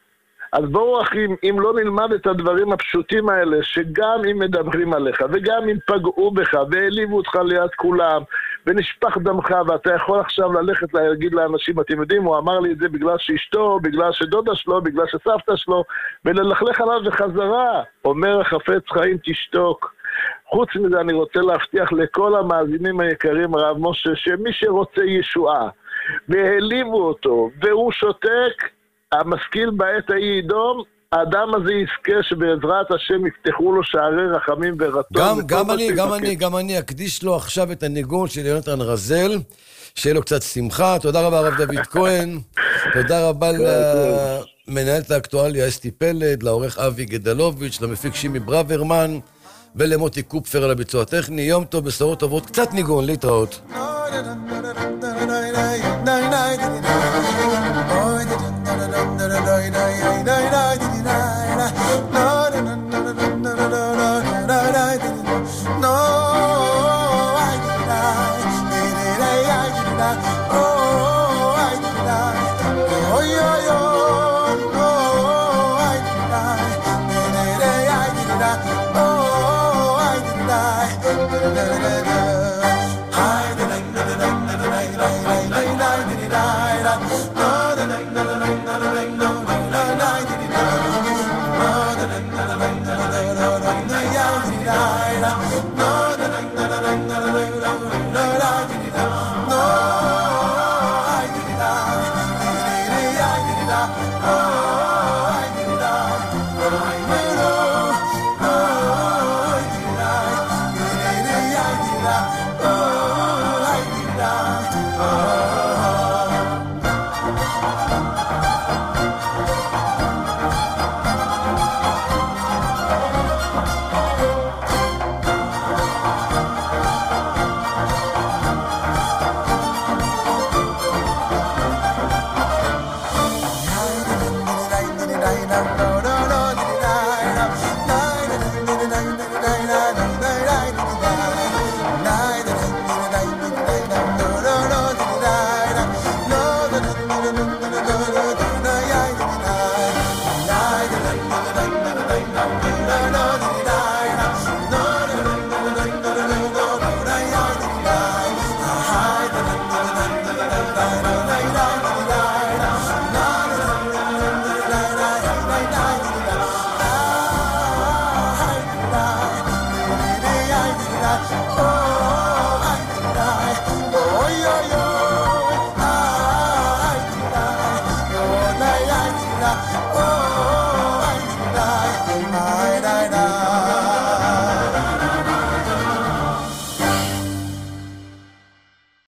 אז בואו אחים, אם לא נלמד את הדברים הפשוטים האלה, שגם אם מדברים עליך, וגם אם פגעו בך, והעליבו אותך ליד כולם, ונשפך דמך, ואתה יכול עכשיו ללכת להגיד לאנשים, אתם יודעים, הוא אמר לי את זה בגלל שאשתו, בגלל שדודה שלו, בגלל שסבתא שלו, וללכלך עליו בחזרה. אומר החפץ חיים, תשתוק. חוץ מזה אני רוצה להבטיח לכל המאזינים היקרים, הרב משה, שמי שרוצה ישועה, והעליבו אותו, והוא שותק, המשכיל בעת ההיא ידום, האדם הזה יזכה שבעזרת השם יפתחו לו שערי רחמים ורצון. גם אני אקדיש לו עכשיו את הניגון של יונתן רזל, שיהיה לו קצת שמחה. תודה רבה הרב דוד כהן, תודה רבה למנהלת האקטואליה אסתי פלד, לעורך אבי גדלוביץ', למפיק שימי ברוורמן, ולמוטי קופפר על הביצוע הטכני. יום טוב, בשורות טובות, קצת ניגון, להתראות. Oh,